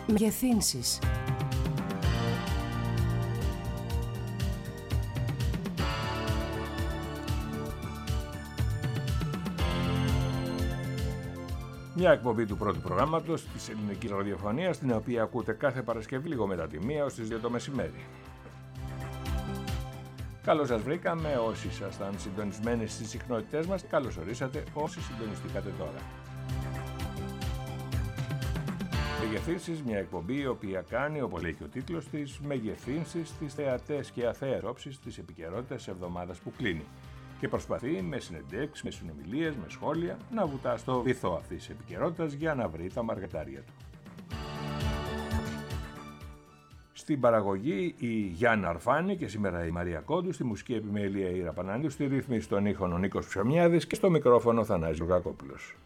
Μεγεθύνσεις. Μια εκπομπή του πρώτου προγράμματος της ελληνικής ραδιοφωνίας, την οποία ακούτε κάθε Παρασκευή λίγο μετά τη 1 ως τις 2 το μεσημέρι. Καλώς σας βρήκαμε όσοι ήσασταν συντονισμένοι στις συχνότητές μας. Καλώς ορίσατε όσοι συντονιστήκατε τώρα. Μεγεθύνσεις, μια εκπομπή η οποία κάνει, όπως λέει και ο τίτλος της, μεγεθύνσεις στις θεατές και αθέες όψεις της επικαιρότητας της εβδομάδας που κλείνει. Και προσπαθεί με συνεντεύξεις, με συνομιλίες, με σχόλια να βουτά στο βυθό αυτής της επικαιρότητας για να βρει τα μαργαριτάρια του. Στην παραγωγή η Γιάννα Αρφάνη και σήμερα η Μαρία Κόντου, στη μουσική επιμέλεια η Ήρα Πανανίου, στη ρύθμιση των ήχων ο Νίκος Ψωμιάδης και στο μικρόφωνο ο Θανάσης Λουκακόπουλος.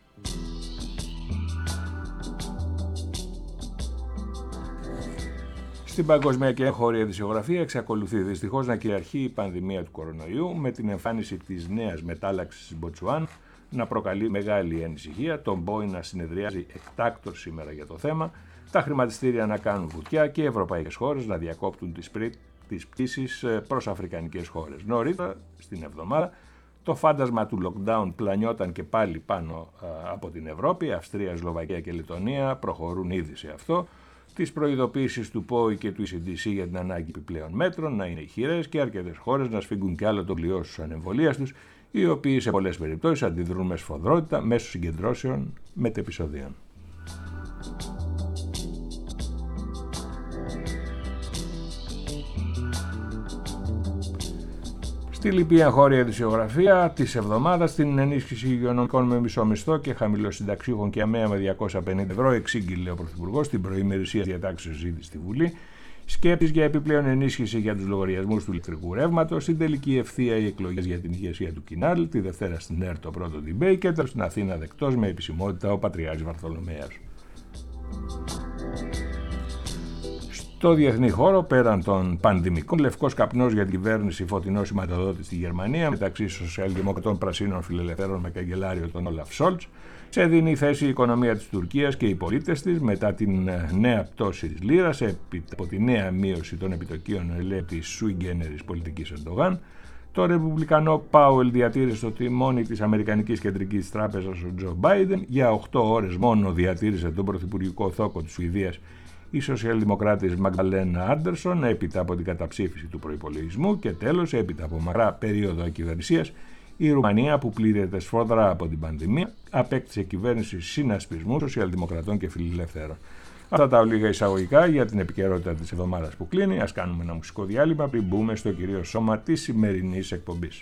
Στην παγκοσμιακή εγχώρια ειδησιογραφία εξακολουθεί δυστυχώς να κυριαρχεί η πανδημία του κορονοϊού, με την εμφάνιση της νέας μετάλλαξης στην Μποτσουάν να προκαλεί μεγάλη ανησυχία, τον ΠΟΗ να συνεδριάζει εκτάκτως σήμερα για το θέμα, τα χρηματιστήρια να κάνουν βουτιά και οι ευρωπαϊκές χώρες να διακόπτουν τις πτήσεις προς αφρικανικές χώρες. Νωρίτερα στην εβδομάδα το φάντασμα του lockdown πλανιόταν και πάλι πάνω από την Ευρώπη. Αυστρία, Σλοβακία και Λετωνία προχωρούν ήδη σε αυτό. Τις προειδοποίησεις του ΠΟΗ και του ECDC για την ανάγκη επιπλέον μέτρων να είναι ηχηρές και αρκετές χώρες να σφίγγουν κι άλλο το κλειό στους ανεμβολίας τους, οι οποίοι σε πολλές περιπτώσεις αντιδρούν με σφοδρότητα μέσω συγκεντρώσεων μετεπεισοδίων. Στη λοιπή εγχώρια ειδησιογραφία της εβδομάδας, την ενίσχυση υγειονομικών με μισό μισθό και χαμηλοσυνταξιούχων και αμαία με 250 ευρώ εξήγηλε ο Πρωθυπουργός στην προημερησία διατάξεως συζήτηση στη Βουλή. Σκέψεις για επιπλέον ενίσχυση για τους λογαριασμούς του ηλεκτρικού ρεύματος, στην τελική ευθεία οι εκλογές για την ηγεσία του Κινάλ, τη Δευτέρα στην ΕΡΤ το πρώτο debate και τέλος στην Αθήνα δεκτός με επισημότητα ο Πατριάρχης Βαρθολομέας. Στο διεθνή χώρο, πέραν των πανδημικών, λευκός καπνός για την κυβέρνηση, φωτεινό σηματοδότη στη Γερμανία, μεταξύ σοσιαλδημοκρατών πρασίνων φιλελευθέρων με καγκελάριο τον Όλαφ Σόλτς, σε δίνει θέση η οικονομία της Τουρκίας και οι πολίτες της μετά την νέα πτώση της λίρας, από τη νέα μείωση των επιτοκίων της sui generis πολιτικής Ερντογάν. Το ρεπουμπλικανό Πάουελ διατήρησε στο τιμόνι της Αμερικανικής Κεντρικής Τράπεζας ο Τζο Μπάιντεν, για 8 ώρες μόνο διατήρησε τον πρωθυπουργικό θόκο της Σουηδίας η σοσιαλδημοκράτης Μαγδαλένα Άντερσον έπειτα από την καταψήφιση του προϋπολογισμού και τέλος έπειτα από μακρά περίοδο ακυβερνησίας η Ρουμανία, που πλήττεται σφόδρα από την πανδημία, απέκτησε κυβέρνηση συνασπισμού σοσιαλδημοκρατών και φιλελευθέρων. Αυτά τα ολίγα εισαγωγικά για την επικαιρότητα της εβδομάδας που κλείνει. Ας κάνουμε ένα μουσικό διάλειμμα πριν μπούμε στο κυρίω σώμα της σημερινής εκπομπής.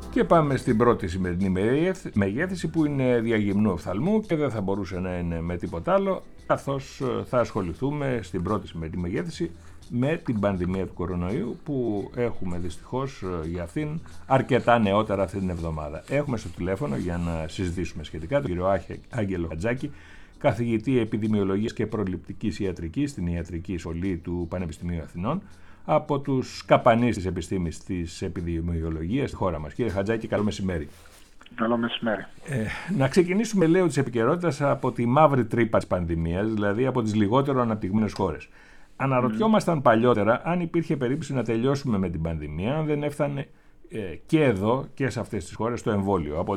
Και πάμε στην πρώτη σημερινή μεγέθυνση, που είναι διαγυμνού οφθαλμού και δεν θα μπορούσε να είναι με τίποτα άλλο, καθώς θα ασχοληθούμε στην πρώτη σημερινή μεγέθυνση με την πανδημία του κορονοϊού, που έχουμε δυστυχώς για αυτήν αρκετά νεότερα αυτή την εβδομάδα. Έχουμε στο τηλέφωνο για να συζητήσουμε σχετικά τον κύριο Άγγελο Χατζάκη, καθηγητή επιδημιολογίας και προληπτικής ιατρικής στην Ιατρική Σχολή του Πανεπιστημίου Αθηνών, από τους καπανείς της επιστήμης της επιδημιολογίας στη χώρα μας. Κύριε Χατζάκη, καλό μεσημέρι. Καλό μεσημέρι. Να ξεκινήσουμε, λέω, της επικαιρότητας από τη μαύρη τρύπα της πανδημίας, δηλαδή από τις λιγότερο αναπτυγμένες χώρες. Αναρωτιόμασταν παλιότερα αν υπήρχε περίπτωση να τελειώσουμε με την πανδημία, αν δεν έφτανε και εδώ και σε αυτές τις χώρες το εμβόλιο. Από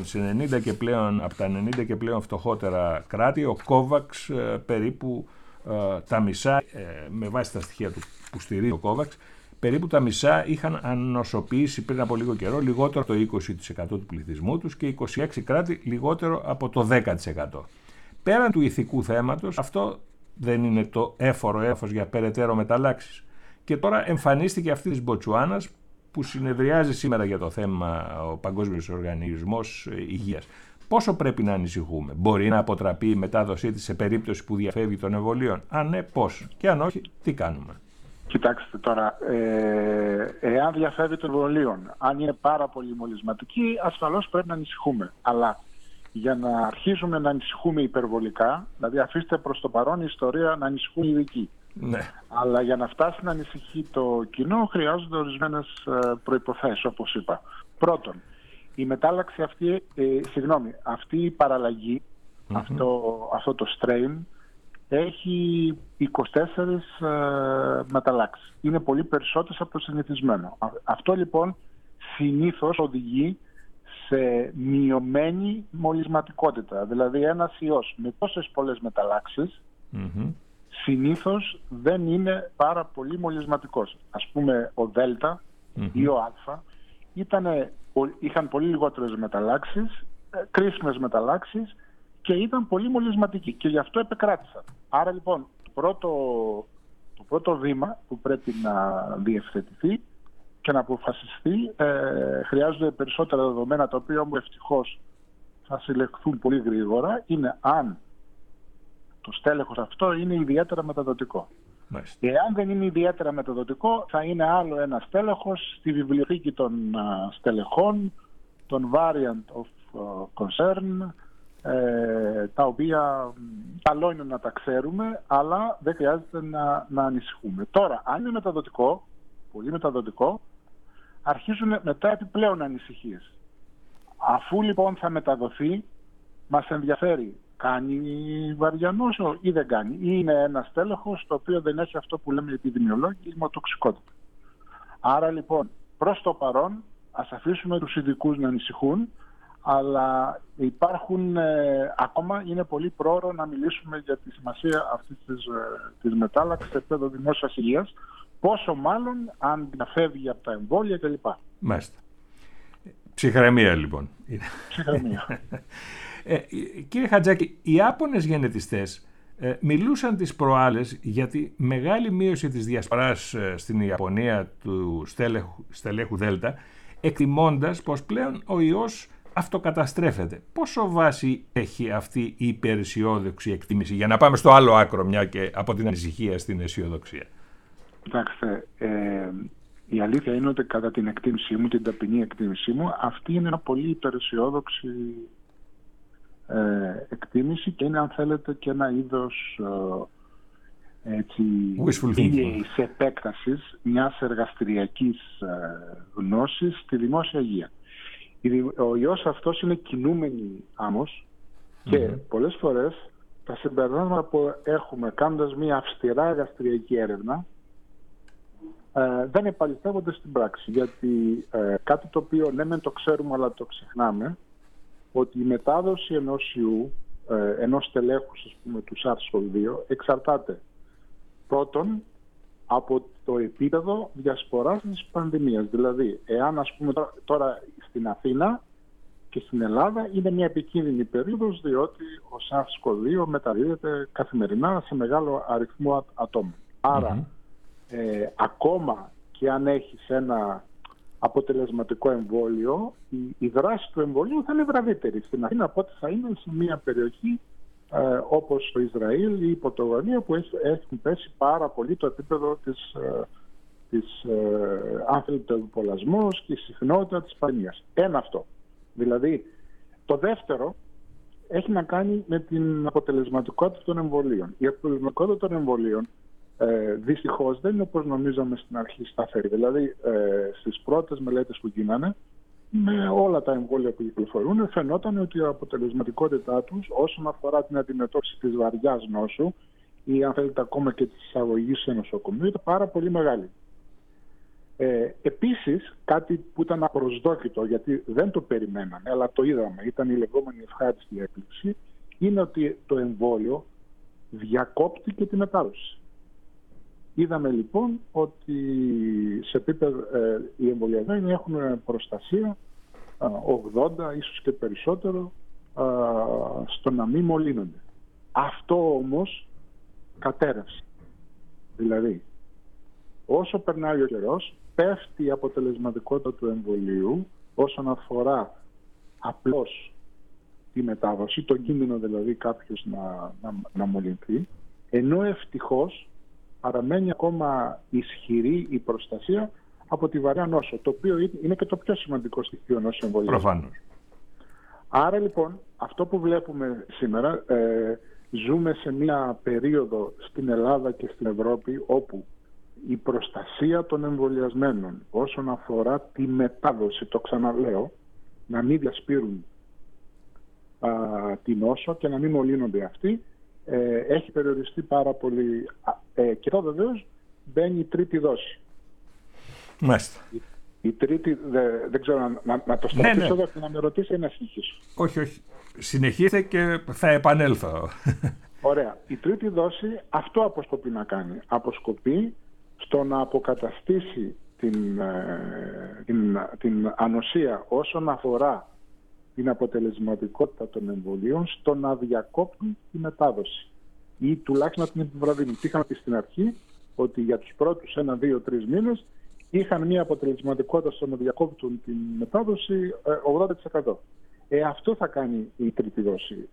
τα 90 και πλέον φτωχότερα κράτη, ο COVAX περίπου τα μισά, με βάση τα στοιχεία του που στηρίζει ο COVAX, περίπου τα μισά είχαν ανοσοποιήσει πριν από λίγο καιρό λιγότερο από το 20% του πληθυσμού τους και 26 κράτη λιγότερο από το 10%. Πέραν του ηθικού θέματος, αυτό δεν είναι το έφορο έδαφος για περαιτέρω μεταλλάξεις. Και τώρα εμφανίστηκε αυτή της Μποτσουάνας, που συνεδριάζει σήμερα για το θέμα ο Παγκόσμιος Οργανισμός Υγείας. Πόσο πρέπει να ανησυχούμε? Μπορεί να αποτραπεί η μετάδοσή της σε περίπτωση που διαφεύγει των εμβολίων? Αν ναι, πώς? Και αν όχι, τι κάνουμε? Κοιτάξτε τώρα, εάν διαφεύγει των εμβολίων, αν είναι πάρα πολύ μολυσματική, ασφαλώς πρέπει να ανησυχούμε. Αλλά για να αρχίσουμε να ανησυχούμε υπερβολικά, δηλαδή αφήστε προς το παρόν η ιστορία να ανησυχούν οι ειδικοί. Ναι. Αλλά για να φτάσει να ανησυχεί το κοινό, χρειάζονται ορισμένες προϋποθέσεις, όπως είπα. Πρώτον, η μετάλλαξη αυτή, αυτή η παραλλαγή, αυτό το strain, έχει 24 μεταλλάξεις. Είναι πολύ περισσότερες από το συνηθισμένο. Αυτό λοιπόν συνήθως οδηγεί σε μειωμένη μολυσματικότητα. Δηλαδή ένας ιός με τόσες πολλές μεταλλάξεις συνήθως δεν είναι πάρα πολύ μολυσματικός. Ας πούμε ο Δέλτα ή ο Α είχαν πολύ λιγότερες μεταλλάξεις, κρίσιμες μεταλλάξεις, και ήταν πολύ μολυσματικοί και γι' αυτό επεκράτησαν. Άρα λοιπόν το πρώτο βήμα που πρέπει να διευθετηθεί και να αποφασιστεί, χρειάζονται περισσότερα δεδομένα, τα οποία όμως ευτυχώς θα συλλεχθούν πολύ γρήγορα, είναι αν το στέλεχος αυτό είναι ιδιαίτερα μεταδοτικό. Εάν δεν είναι ιδιαίτερα μεταδοτικό, θα είναι άλλο ένα στέλεχος στη βιβλιοθήκη των στελεχών, των variant of concern, τα οποία καλό είναι να τα ξέρουμε, αλλά δεν χρειάζεται να ανησυχούμε. Τώρα, αν είναι μεταδοτικό, πολύ μεταδοτικό, αρχίζουν μετά επιπλέον ανησυχίες. Αφού λοιπόν θα μεταδοθεί, μας ενδιαφέρει, κάνει βαριά νόσο ή δεν κάνει, ή είναι ένα στέλεχος το οποίο δεν έχει αυτό που λέμε οι επιδημιολόγοι, ημοτοξικότητα. Άρα λοιπόν, προς το παρόν, ας αφήσουμε τους ειδικούς να ανησυχούν, αλλά υπάρχουν ακόμα, είναι πολύ πρόωρο να μιλήσουμε για τη σημασία αυτής της μετάλλαξης σε επίπεδο δημόσιας υγείας, πόσο μάλλον αν διαφεύγει από τα εμβόλια κλπ. Μάλιστα. Ψυχραιμία λοιπόν. Ψυχραιμία. Κύριε Χατζάκη, οι Ιάπωνες γενετιστές μιλούσαν τις προάλλες για τη μεγάλη μείωση της διασποράς στην Ιαπωνία του στελέχου Δέλτα, εκτιμώντας πως πλέον ο ιός αυτοκαταστρέφεται. Πόσο βάση έχει αυτή η υπεραισιόδοξη εκτίμηση, για να πάμε στο άλλο άκρο, μια και από την ανησυχία στην αισιοδοξία? Κοιτάξτε, η αλήθεια είναι ότι κατά την εκτίμησή μου, την ταπεινή εκτίμησή μου, αυτή είναι μια πολύ υπεραισιόδοξη εκτίμηση και είναι, αν θέλετε, και ένα είδος βίαιης επέκτασης μιας εργαστηριακής γνώσης στη δημόσια υγεία. Ο ιός αυτός είναι κινούμενη άμμος και πολλές φορές τα συμπεράσματα που έχουμε κάνοντας μια αυστηρά εργαστηριακή έρευνα δεν επαληθεύονται στην πράξη, γιατί κάτι το οποίο ναι μεν το ξέρουμε αλλά το ξεχνάμε, ότι η μετάδοση ενός ιού, ενός τελέχους, ας πούμε, του SARS-CoV-2 εξαρτάται πρώτον από το επίπεδο διασποράς της πανδημίας. Δηλαδή, εάν ας πούμε τώρα στην Αθήνα και στην Ελλάδα είναι μια επικίνδυνη περίοδος, διότι ο SARS-CoV-2 μεταδίδεται καθημερινά σε μεγάλο αριθμό ατόμων. Άρα, ακόμα και αν έχεις ένα αποτελεσματικό εμβόλιο, η δράση του εμβολίου θα είναι βραδύτερη στην Αθήνα από ό,τι θα είναι σε μια περιοχή όπως το Ισραήλ ή η Πορτογαλία, που έχουν πέσει πάρα πολύ το επίπεδο του εμβολιασμού και η συχνότητα της πανδημίας. Ένα αυτό. Δηλαδή, το δεύτερο έχει να κάνει με την αποτελεσματικότητα των εμβολίων. Η αποτελεσματικότητα των εμβολίων δυστυχώς δεν είναι όπως νομίζαμε στην αρχή σταθερή. Δηλαδή, στις πρώτες μελέτες που γίνανε, με όλα τα εμβόλια που κυκλοφορούν, φαινόταν ότι η αποτελεσματικότητά τους όσον αφορά την αντιμετώπιση της βαριάς νόσου ή αν θέλετε ακόμα και της εισαγωγής σε νοσοκομείο ήταν πάρα πολύ μεγάλη. Επίσης, κάτι που ήταν απροσδόκητο, γιατί δεν το περιμέναμε, αλλά το είδαμε, ήταν η λεγόμενη ευχάριστη έκπληξη, είναι ότι το εμβόλιο διακόπτει και τη μετάδοση. Είδαμε λοιπόν ότι σε επίπεδο οι εμβολιασμένοι έχουν προστασία 80, ίσως και περισσότερο, στο να μην μολύνονται. Αυτό όμως κατέρευσε. Δηλαδή, όσο περνάει ο καιρός, πέφτει η αποτελεσματικότητα του εμβολίου όσον αφορά απλώς τη μετάδοση, τον κίνδυνο δηλαδή κάποιος να μολυνθεί, ενώ ευτυχώς παραμένει ακόμα ισχυρή η προστασία από τη βαριά νόσο, το οποίο είναι και το πιο σημαντικό στοιχείο ενός εμβολίου. Προφανώς. Άρα λοιπόν, αυτό που βλέπουμε σήμερα, ζούμε σε μια περίοδο στην Ελλάδα και στην Ευρώπη όπου η προστασία των εμβολιασμένων όσον αφορά τη μετάδοση, το ξαναλέω, να μην διασπείρουν την νόσο και να μην μολύνονται αυτοί, έχει περιοριστεί πάρα πολύ. Και εδώ βεβαίως μπαίνει η τρίτη δόση. Μάλιστα. Η τρίτη, δεν ξέρω να το σταματήσω εδώ και να με ρωτήσει να συνεχίσω. Όχι. Συνεχίστε και θα επανέλθω. Ωραία. Η τρίτη δόση αυτό αποσκοπεί να κάνει. Αποσκοπεί στο να αποκαταστήσει την ανοσία όσον αφορά την αποτελεσματικότητα των εμβολίων, στο να διακόπτουν τη μετάδοση ή τουλάχιστον να την επιβραδύνουν. Είχαμε πει στην αρχή ότι για τους πρώτους 1, 2, 3 μήνες είχαν μια αποτελεσματικότητα στο να διακόπτουν την μετάδοση 80%. Αυτό θα κάνει η τρίτη δόση.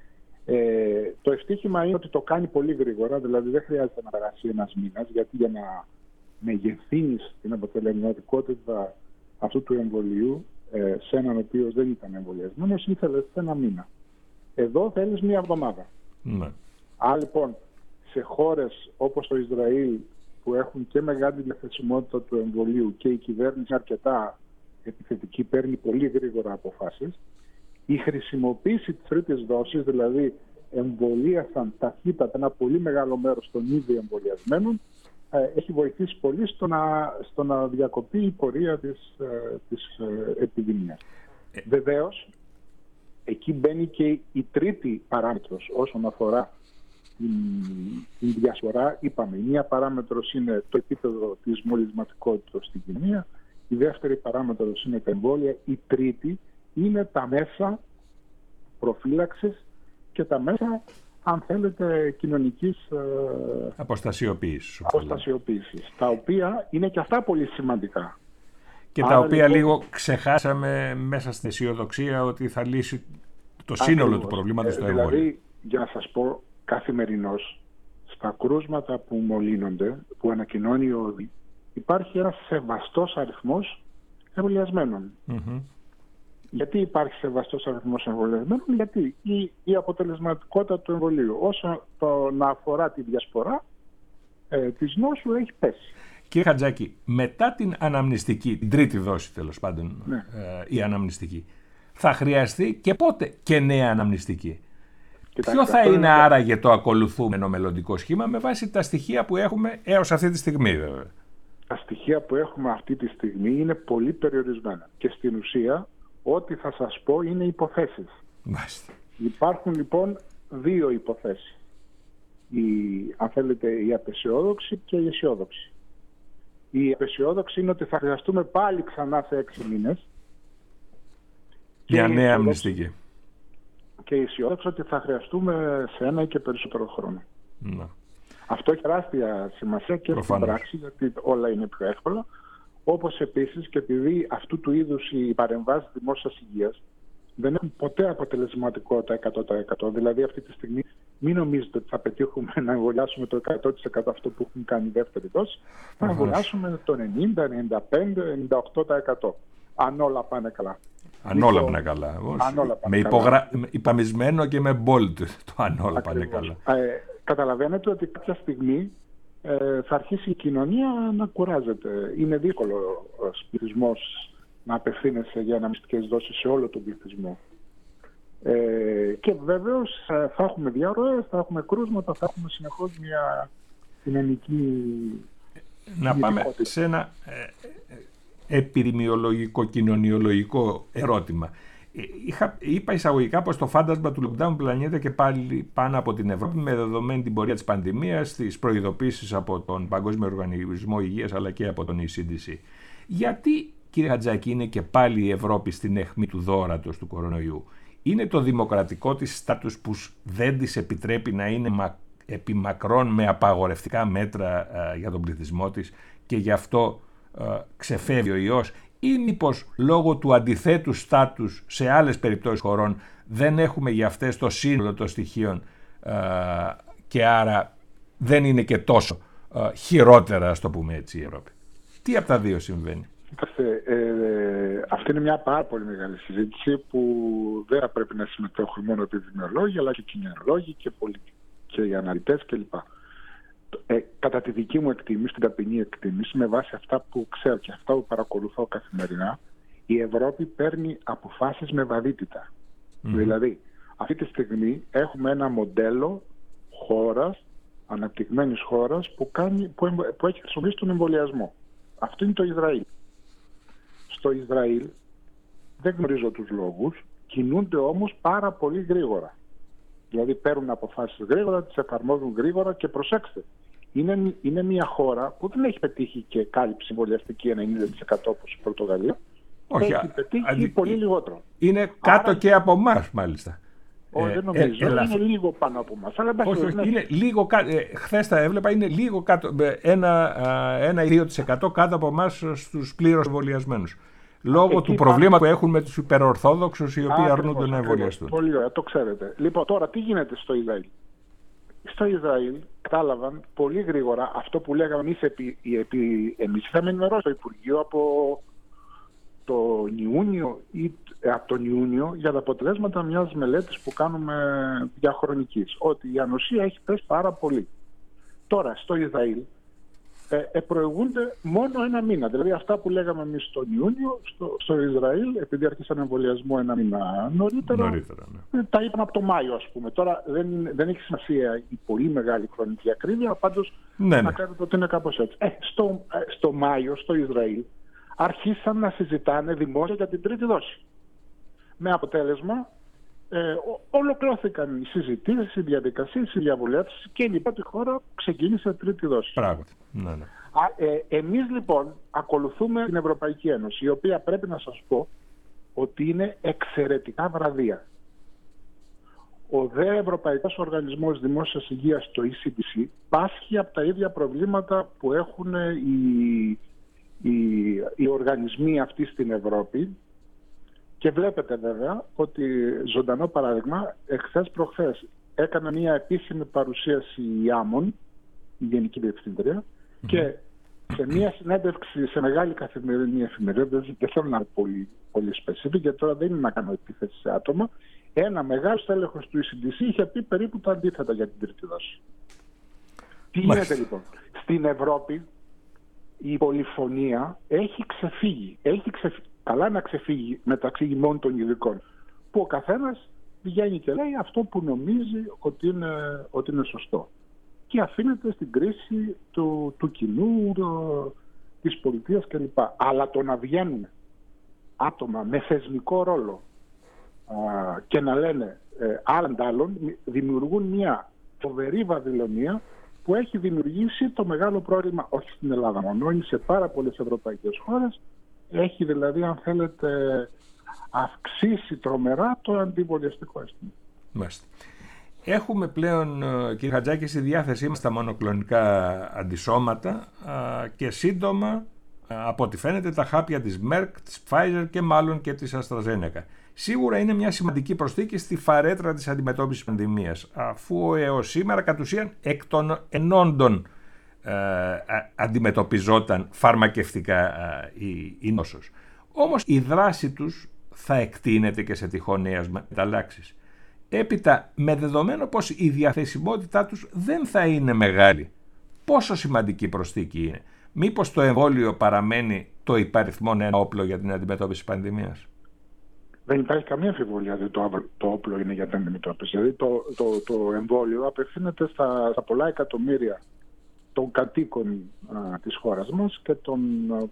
Το ευτύχημα είναι ότι το κάνει πολύ γρήγορα, δηλαδή δεν χρειάζεται να περάσει ένας μήνας, γιατί για να μεγεθύνεις την αποτελεσματικότητα αυτού του εμβολίου σε έναν ο οποίος δεν ήταν εμβολιασμένος, ήθελες ένα μήνα. Εδώ θέλεις μία εβδομάδα. Ναι. Άρα λοιπόν, σε χώρες όπως το Ισραήλ, που έχουν και μεγάλη διαθεσιμότητα του εμβολίου και η κυβέρνηση αρκετά επιθετική, παίρνει πολύ γρήγορα αποφάσεις, η χρησιμοποίηση της τρίτης δόσης, δηλαδή εμβολίασαν ταχύτατα ένα πολύ μεγάλο μέρος των ήδη εμβολιασμένων, έχει βοηθήσει πολύ στο να διακοπεί η πορεία της επιδημίας. Βεβαίως, εκεί μπαίνει και η τρίτη παράμετρος όσον αφορά την διασπορά. Είπαμε, η μία παράμετρος είναι το επίπεδο της μολυσματικότητας στην κοινωνία, η δεύτερη παράμετρος είναι τα εμβόλια, η τρίτη είναι τα μέσα προφύλαξης και τα μέσα, αν θέλετε, κοινωνικής αποστασιοποίησης, τα οποία είναι και αυτά πολύ σημαντικά. Και τα οποία λοιπόν, λίγο ξεχάσαμε μέσα στην αισιοδοξία ότι θα λύσει το σύνολο του προβλήματος στο εμβόλιο. Δηλαδή, για να σας πω, καθημερινώς στα κρούσματα που μολύνονται, που ανακοινώνει η ΟΔΗ, υπάρχει ένας σεβαστός αριθμός εμβολιασμένων. Mm-hmm. Γιατί υπάρχει σεβαστός αριθμός εμβολιασμένων? Γιατί η αποτελεσματικότητα του εμβολίου όσο να αφορά τη διασπορά της νόσου έχει πέσει. Κύριε Χατζάκη, μετά την αναμνηστική, την τρίτη δόση τέλος πάντων, ναι, η αναμνηστική, θα χρειαστεί και πότε και νέα αναμνηστική? Ποιο θα είναι άραγε το ακολουθούμενο μελλοντικό σχήμα με βάση τα στοιχεία που έχουμε έως αυτή τη στιγμή, βέβαια? Τα στοιχεία που έχουμε αυτή τη στιγμή είναι πολύ περιορισμένα και στην ουσία ό,τι θα σας πω είναι υποθέσεις. Μάλιστα. Υπάρχουν λοιπόν δύο υποθέσεις. Αν θέλετε, η απεσιόδοξη και η αισιόδοξη. Η απεσιόδοξη είναι ότι θα χρειαστούμε πάλι ξανά σε 6 μήνες για νέα αμνηστική. Και η αισιόδοξη ότι θα χρειαστούμε σε 1 ή και περισσότερο χρόνο. Να. Αυτό έχει τεράστια σημασία και στην πράξη, γιατί όλα είναι πιο εύκολα. Όπως επίσης και επειδή αυτού του είδους οι παρεμβάσεις δημόσιας υγείας δεν έχουν ποτέ αποτελεσματικότητα 100%. Δηλαδή αυτή τη στιγμή μην νομίζετε ότι θα πετύχουμε να εμβολιάσουμε το 100% αυτό που έχουν κάνει δεύτερη δόση. Θα εμβολιάσουμε το 90, 95, 98%. Αν όλα πάνε καλά. Αν όλα πάνε καλά. Με υπαμισμένο και με bold το αν όλα πάνε καλά. Καταλαβαίνετε ότι κάποια στιγμή θα αρχίσει η κοινωνία να κουράζεται. Είναι δύσκολο ο πληθυσμός να απευθύνεσαι για αναμνηστικές δόσεις σε όλο τον πληθυσμό. Και βεβαίως θα έχουμε διαρροές, θα έχουμε κρούσματα, θα έχουμε συνεχώς μια κοινωνική... Να πάμε σε ένα επιδημιολογικό, κοινωνιολογικό ερώτημα. Είπα εισαγωγικά πως το φάντασμα του lockdown πλανιέται και πάλι πάνω από την Ευρώπη με δεδομένη την πορεία της πανδημίας, τις προειδοποίησεις από τον Παγκόσμιο Οργανισμό Υγείας αλλά και από τον ECDC. Γιατί, κύριε Χατζάκη, είναι και πάλι η Ευρώπη στην αιχμή του δώρατος του κορονοϊού? Είναι το δημοκρατικό της στάτους που δεν της επιτρέπει να είναι επιμακρών με απαγορευτικά μέτρα για τον πληθυσμό της και γι' αυτό ξεφεύγει ο ιός, ή μήπως λόγω του αντιθέτου στάτους σε άλλες περιπτώσεις χωρών δεν έχουμε για αυτές το σύνολο των στοιχείων και άρα δεν είναι και τόσο χειρότερα, ας το πούμε έτσι, η Ευρώπη? Τι από τα δύο συμβαίνει? Αυτή είναι μια πάρα πολύ μεγάλη συζήτηση που δεν θα πρέπει να συμμετέχουν μόνο επιδημιολόγοι αλλά και κοινωνιολόγοι και οι αναλυτές κλπ. Κατά τη δική μου εκτίμηση, την ταπεινή εκτίμηση, με βάση αυτά που ξέρω και αυτά που παρακολουθώ καθημερινά, η Ευρώπη παίρνει αποφάσεις με βαρύτητα. Δηλαδή, αυτή τη στιγμή έχουμε ένα μοντέλο χώρας, αναπτυγμένης χώρας, που έχει χρησιμοποιήσει τον εμβολιασμό. Αυτό είναι το Ισραήλ. Στο Ισραήλ, δεν γνωρίζω τους λόγους, κινούνται όμως πάρα πολύ γρήγορα. Δηλαδή παίρνουν αποφάσεις γρήγορα, τις εφαρμόζουν γρήγορα και προσέξτε. Είναι μια χώρα που δεν έχει πετύχει και κάλυψη εμβολιαστική 90% όπως η Πορτογαλία. Όχι, έχει πετύχει πολύ λιγότερο. Είναι κάτω και από εμάς μάλιστα. Όχι, δεν νομίζω. Είναι λίγο πάνω από εμάς. Όχι, είναι λίγο κάτω. Χθες τα έβλεπα, είναι λίγο κάτω. 1-2% κάτω από εμάς στους πλήρως εμβολιασμένους. Λόγω του προβλήματος που έχουν με τους υπερορθόδοξους οι οποίοι αρνούνται να εμβολιαστούν. Πολύ ωραία, το ξέρετε. Λοιπόν, τώρα τι γίνεται στο Ισραήλ? Στο Ισραήλ κατάλαβαν πολύ γρήγορα αυτό που λέγαμε εμείς είχαμε ενημερώσει το Υπουργείο από τον Ιούνιο για τα αποτελέσματα μιας μελέτης που κάνουμε διαχρονικής, ότι η ανοσία έχει πέσει πάρα πολύ. Τώρα στο Ισραήλ προηγούνται μόνο ένα μήνα. Δηλαδή αυτά που λέγαμε εμείς τον Ιούνιο, στο Ισραήλ, επειδή άρχισαν εμβολιασμό ένα μήνα νωρίτερα, ναι. Τα είπαν από το Μάιο, ας πούμε. Τώρα δεν έχει σημασία η πολύ μεγάλη χρονική ακρίβεια, πάντως να κάνετε ότι είναι κάπως έτσι. Στο Μάιο, στο Ισραήλ, άρχισαν να συζητάνε δημόσια για την τρίτη δόση. Με αποτέλεσμα, ολοκληρώθηκαν οι συζητήσεις, οι διαδικασίες, οι διαβουλεύσεις και η πρώτη χώρα ξεκίνησε τρίτη δόση. Πράγματι. Ναι. Εμείς λοιπόν ακολουθούμε την Ευρωπαϊκή Ένωση, η οποία πρέπει να σας πω ότι είναι εξαιρετικά βραδία. Ο ΔΕ Ευρωπαϊκός Οργανισμός Δημόσιας Υγείας, το ECDC, πάσχει από τα ίδια προβλήματα που έχουν οι οργανισμοί αυτοί στην Ευρώπη. Και βλέπετε βέβαια ότι, ζωντανό παράδειγμα, εχθές προχθές έκανε μια επίσημη παρουσίαση η Άμμον, η Γενική Διευθύντρια, και σε μια συνέντευξη σε μεγάλη καθημερινή εφημερίδα, δεν θέλω να είμαι πολύ specific, γιατί τώρα δεν είναι να κάνω επίθεση σε άτομα, ένα μεγάλο τέλεχος του ECDC είχε πει περίπου τα αντίθετα για την τρίτη δόση. Τι γίνεται λοιπόν? Στην Ευρώπη η πολυφωνία έχει ξεφύγει. Καλά να ξεφύγει μεταξύ ημών των ειδικών, που ο καθένας βγαίνει και λέει αυτό που νομίζει ότι είναι σωστό και αφήνεται στην κρίση του κοινού, της πολιτείας κλπ. Αλλά το να βγαίνουν άτομα με θεσμικό ρόλο και να λένε άλλον δημιουργούν μια φοβερή βαδηλωνία που έχει δημιουργήσει το μεγάλο πρόβλημα όχι στην Ελλάδα μόνο, είναι σε πάρα πολλές ευρωπαϊκές χώρες. Έχει δηλαδή, αν θέλετε, αυξήσει τρομερά το αντιεμβολιαστικό αίσθημα. Μάλιστα. Έχουμε πλέον, κύριε Χατζάκη, στη διάθεσή μας τα μονοκλονικά αντισώματα και σύντομα από ό,τι φαίνεται τα χάπια της Merck, της Pfizer και μάλλον και της AstraZeneca. Σίγουρα είναι μια σημαντική προσθήκη στη φαρέτρα της αντιμετώπισης πανδημίας, αφού έως σήμερα κατ' ουσίαν εκ των ενόντων αντιμετωπιζόταν φαρμακευτικά η νόσος. Όμως η δράση τους θα εκτείνεται και σε τυχόν νέες μεταλλάξεις. Έπειτα, με δεδομένο πως η διαθεσιμότητά τους δεν θα είναι μεγάλη, πόσο σημαντική προσθήκη είναι? Μήπως το εμβόλιο παραμένει το υπαριθμόν ένα όπλο για την αντιμετώπιση πανδημίας? Δεν υπάρχει καμία αμφιβολία ότι το όπλο είναι για την αντιμετώπιση. Δηλαδή το εμβόλιο απευθύνεται στα πολλά εκατομμύρια των κατοίκων της χώρας μας και των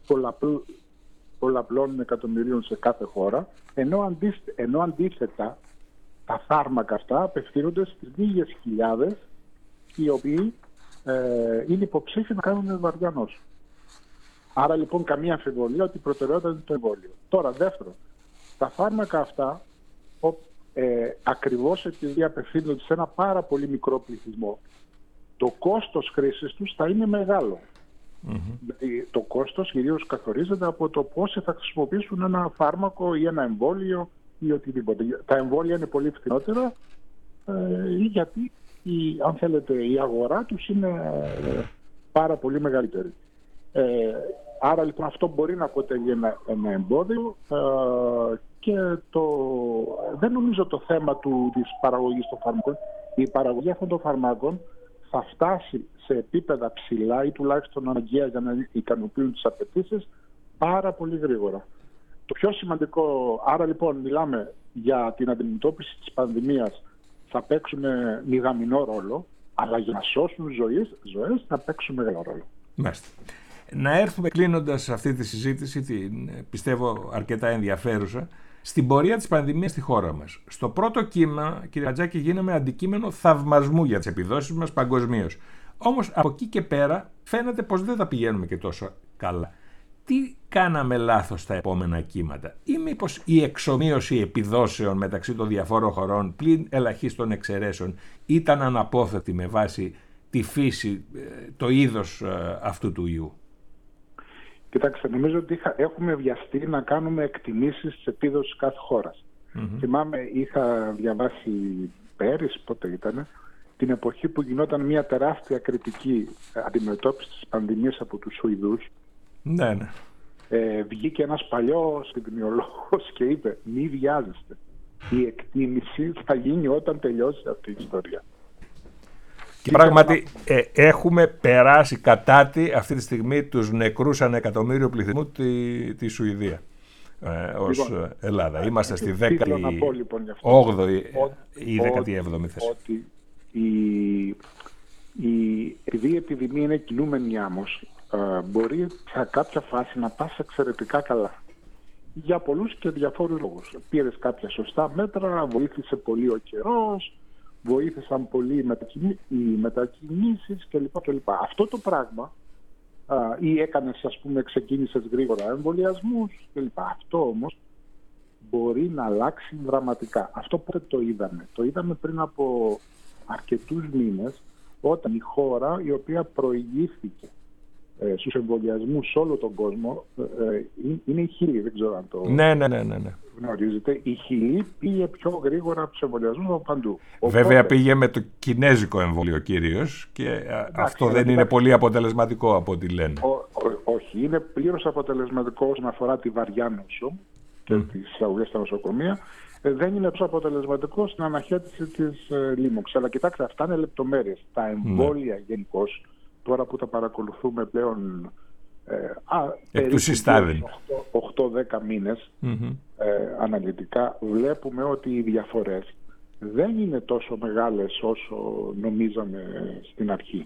πολλαπλών εκατομμυρίων σε κάθε χώρα, ενώ αντίθετα τα φάρμακα αυτά απευθύνονται στις λίγες χιλιάδες οι οποίοι είναι υποψήφιοι να κάνουν βαριά νόσο. Άρα λοιπόν καμία αμφιβολία ότι η προτεραιότητα είναι το εμβόλιο. Τώρα δεύτερο, τα φάρμακα αυτά ακριβώς επειδή απευθύνονται σε ένα πάρα πολύ μικρό πληθυσμό, το κόστος χρήσης τους θα είναι μεγάλο. Δηλαδή, το κόστος κυρίως καθορίζεται από το πόσοι θα χρησιμοποιήσουν ένα φάρμακο ή ένα εμβόλιο ή οτιδήποτε. Τα εμβόλια είναι πολύ φθηνότερα γιατί αν θέλετε η αγορά τους είναι πάρα πολύ μεγαλύτερη. Άρα λοιπόν αυτό μπορεί να αποτελεί ένα εμπόδιο και δεν νομίζω το θέμα της παραγωγής των φαρμάκων. Η παραγωγή αυτών των φαρμάκων θα φτάσει σε επίπεδα ψηλά ή τουλάχιστον αναγκαία για να ικανοποιούν τις απαιτήσεις πάρα πολύ γρήγορα. Το πιο σημαντικό, άρα λοιπόν μιλάμε για την αντιμετώπιση της πανδημίας, θα παίξουν μηδαμινό ρόλο, αλλά για να σώσουν ζωές θα παίξουν μεγάλο ρόλο. Μάλιστα. Να έρθουμε κλείνοντας αυτή τη συζήτηση, την πιστεύω αρκετά ενδιαφέρουσα, στην πορεία της πανδημίας στη χώρα μας. Στο πρώτο κύμα, κύριε Χατζάκη, γίναμε αντικείμενο θαυμασμού για τις επιδόσεις μας παγκοσμίως. Όμως από εκεί και πέρα φαίνεται πως δεν τα πηγαίνουμε και τόσο καλά. Τι κάναμε λάθος στα επόμενα κύματα, ή μήπως η εξομοίωση επιδόσεων μεταξύ των διαφόρων χωρών πλην ελαχίστων εξαιρέσεων ήταν αναπόφευκτη με βάση τη φύση, το είδος αυτού του ιού? Κοιτάξτε, νομίζω ότι έχουμε βιαστεί να κάνουμε εκτιμήσεις της επίδοσης κάθε χώρας. Θυμάμαι, είχα διαβάσει πέρυσι, πότε ήταν, την εποχή που γινόταν μια τεράστια κριτική αντιμετώπιση της πανδημίας από τους Σουηδούς. Ναι. Βγήκε ένας παλιός επιδημιολόγος και είπε: μη βιάζεστε. Η εκτίμηση θα γίνει όταν τελειώσει αυτή η ιστορία. Και πράγματι έχουμε περάσει κατά αυτή τη στιγμή τους νεκρούς ανά εκατομμύριο πληθυσμού τη Σουηδία ως Ελλάδα. Είμαστε στη 18η ή 17η θέση. Ότι επειδή η επιδημία είναι κινούμενη άμμος, μπορεί σε κάποια φάση να πας εξαιρετικά καλά. Για πολλούς και διαφόρους λόγους. Πήρες κάποια σωστά μέτρα, βοήθησε πολύ ο καιρός, βοήθησαν πολύ οι μετακινήσεις κλπ. Αυτό το πράγμα ή έκανες, ας πούμε, ξεκίνησες γρήγορα εμβολιασμούς κλπ. Αυτό όμως μπορεί να αλλάξει δραματικά. Αυτό πότε το είδαμε? Το είδαμε πριν από αρκετούς μήνες, όταν η χώρα η οποία προηγήθηκε στους εμβολιασμούς σε όλο τον κόσμο είναι η Χιλή, δεν ξέρω αν το γνωρίζετε. Η Χιλή πήγε πιο γρήγορα από τους εμβολιασμούς από παντού. Βέβαια πήγε με το κινέζικο εμβόλιο κυρίως και αυτό δεν είναι πολύ αποτελεσματικό από ό,τι λένε. Όχι, είναι πλήρως αποτελεσματικό όσον αφορά τη βαριά νόσο και τις εισαγωγές στα νοσοκομεία. Δεν είναι τόσο αποτελεσματικό στην αναχέτηση της λίμωξης. Αλλά κοιτάξτε, αυτά είναι λεπτομέρειες. Τα εμβόλια γενικώς, τώρα που τα παρακολουθούμε πλέον περίπου 8-10 μήνες αναλυτικά, βλέπουμε ότι οι διαφορές δεν είναι τόσο μεγάλες όσο νομίζαμε στην αρχή.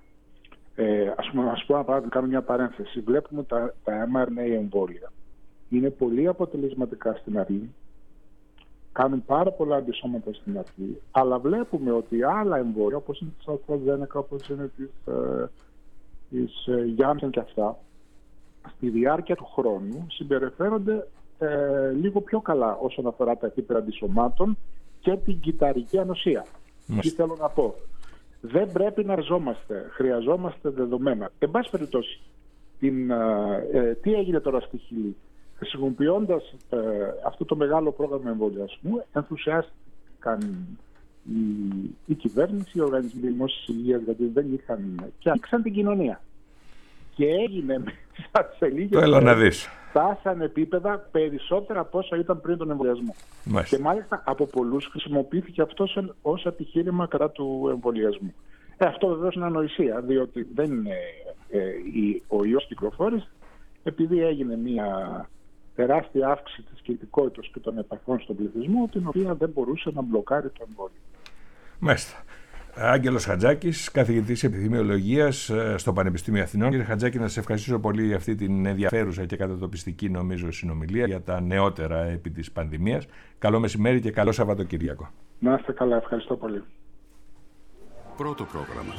Ας πω, να κάνω μια παρένθεση. Βλέπουμε τα mRNA εμβόλια. Είναι πολύ αποτελεσματικά στην αρχή. Κάνουν πάρα πολλά αντισώματα στην αρχή, αλλά βλέπουμε ότι άλλα εμβόλια, όπως είναι της AstraZeneca, όπως είναι της Janssen και αυτά, στη διάρκεια του χρόνου συμπεριφέρονται λίγο πιο καλά όσον αφορά τα επίπεδα αντισωμάτων και την κυταρική ανοσία. Τι θέλω να πω? Δεν πρέπει να ριζόμαστε, χρειαζόμαστε δεδομένα. Εν πάση περιπτώσει, Τι έγινε τώρα στη Χιλή? Χρησιμοποιώντας αυτό το μεγάλο πρόγραμμα εμβολιασμού, ενθουσιάστηκαν η κυβέρνηση, οι οργανισμοί δημόσιας υγείας, γιατί δεν είχαν, και άνοιξαν την κοινωνία. Και έγινε μέσα σε λίγες μέρες, φτάσαν επίπεδα περισσότερα από όσα ήταν πριν τον εμβολιασμό. Και μάλιστα από πολλούς χρησιμοποιήθηκε αυτό ως επιχείρημα κατά του εμβολιασμού. Αυτό βεβαίως είναι ανοησία, διότι δεν είναι ο ιός κυκλοφόρησε, επειδή έγινε μια τεράστια αύξηση της κινητικότητας και των επαφών στον πληθυσμό, την οποία δεν μπορούσε να μπλοκάρει το εμβόλιο. Μάλιστα. Άγγελος Χατζάκης, καθηγητής επιδημιολογίας στο Πανεπιστήμιο Αθηνών. Κύριε Χατζάκη, να σας ευχαριστήσω πολύ για αυτή την ενδιαφέρουσα και κατατοπιστική, νομίζω, συνομιλία για τα νεότερα επί της πανδημίας. Καλό μεσημέρι και καλό Σαββατοκύριακο. Να είστε καλά, ευχαριστώ πολύ. Πρώτο πρόγραμμα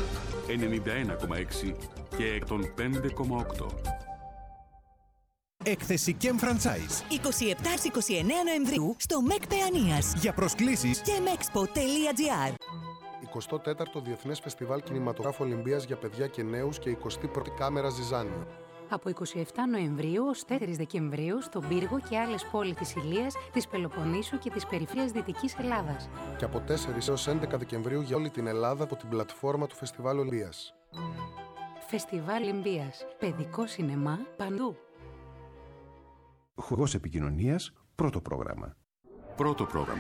91,6 και εκ των 5,8. Έκθεση Kem Franchise 27-29 Νοεμβρίου στο ΜΕΚ Παιανίας. Για προσκλήσεις kemexpo.gr. 24ο Διεθνές Φεστιβάλ Κινηματογράφου Ολυμπίας για παιδιά και νέους και 21η Κάμερα Ζιζάνιο. Από 27 Νοεμβρίου ως 4 Δεκεμβρίου στον Πύργο και άλλες πόλεις της Ηλίας, της Πελοποννήσου και της περιφέρειας Δυτικής Ελλάδας. Και από 4 έως 11 Δεκεμβρίου για όλη την Ελλάδα από την πλατφόρμα του Φεστιβάλ Ολυμπίας. Φεστιβάλ Ολυμπίας. Παιδικό σινεμά παντού. Χορός επικοινωνίας, πρώτο πρόγραμμα. Πρώτο πρόγραμμα.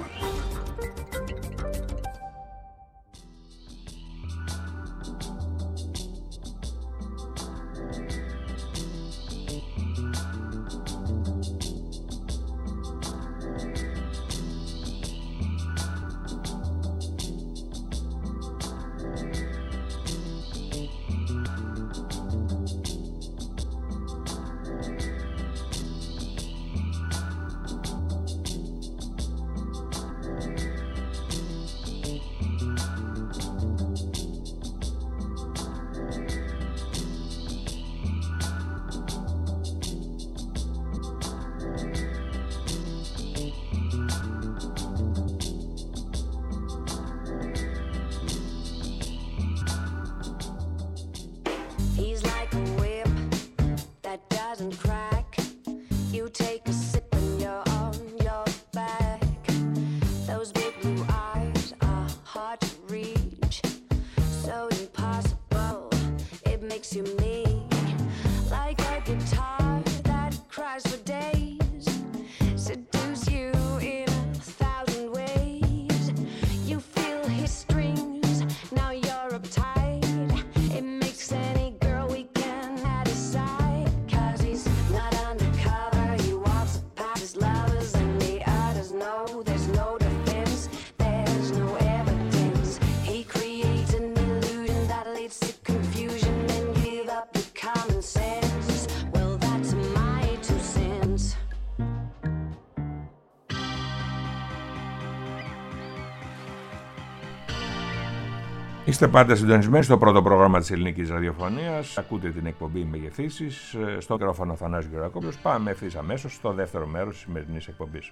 Είστε πάντα συντονισμένοι στο πρώτο πρόγραμμα της ελληνικής ραδιοφωνίας. Ακούτε την εκπομπή Μεγεθύσεις. Στο μικρόφωνο Θανάσης Γεωργακόπουλος. Πάμε ευθύς αμέσως στο δεύτερο μέρος της σημερινής εκπομπής.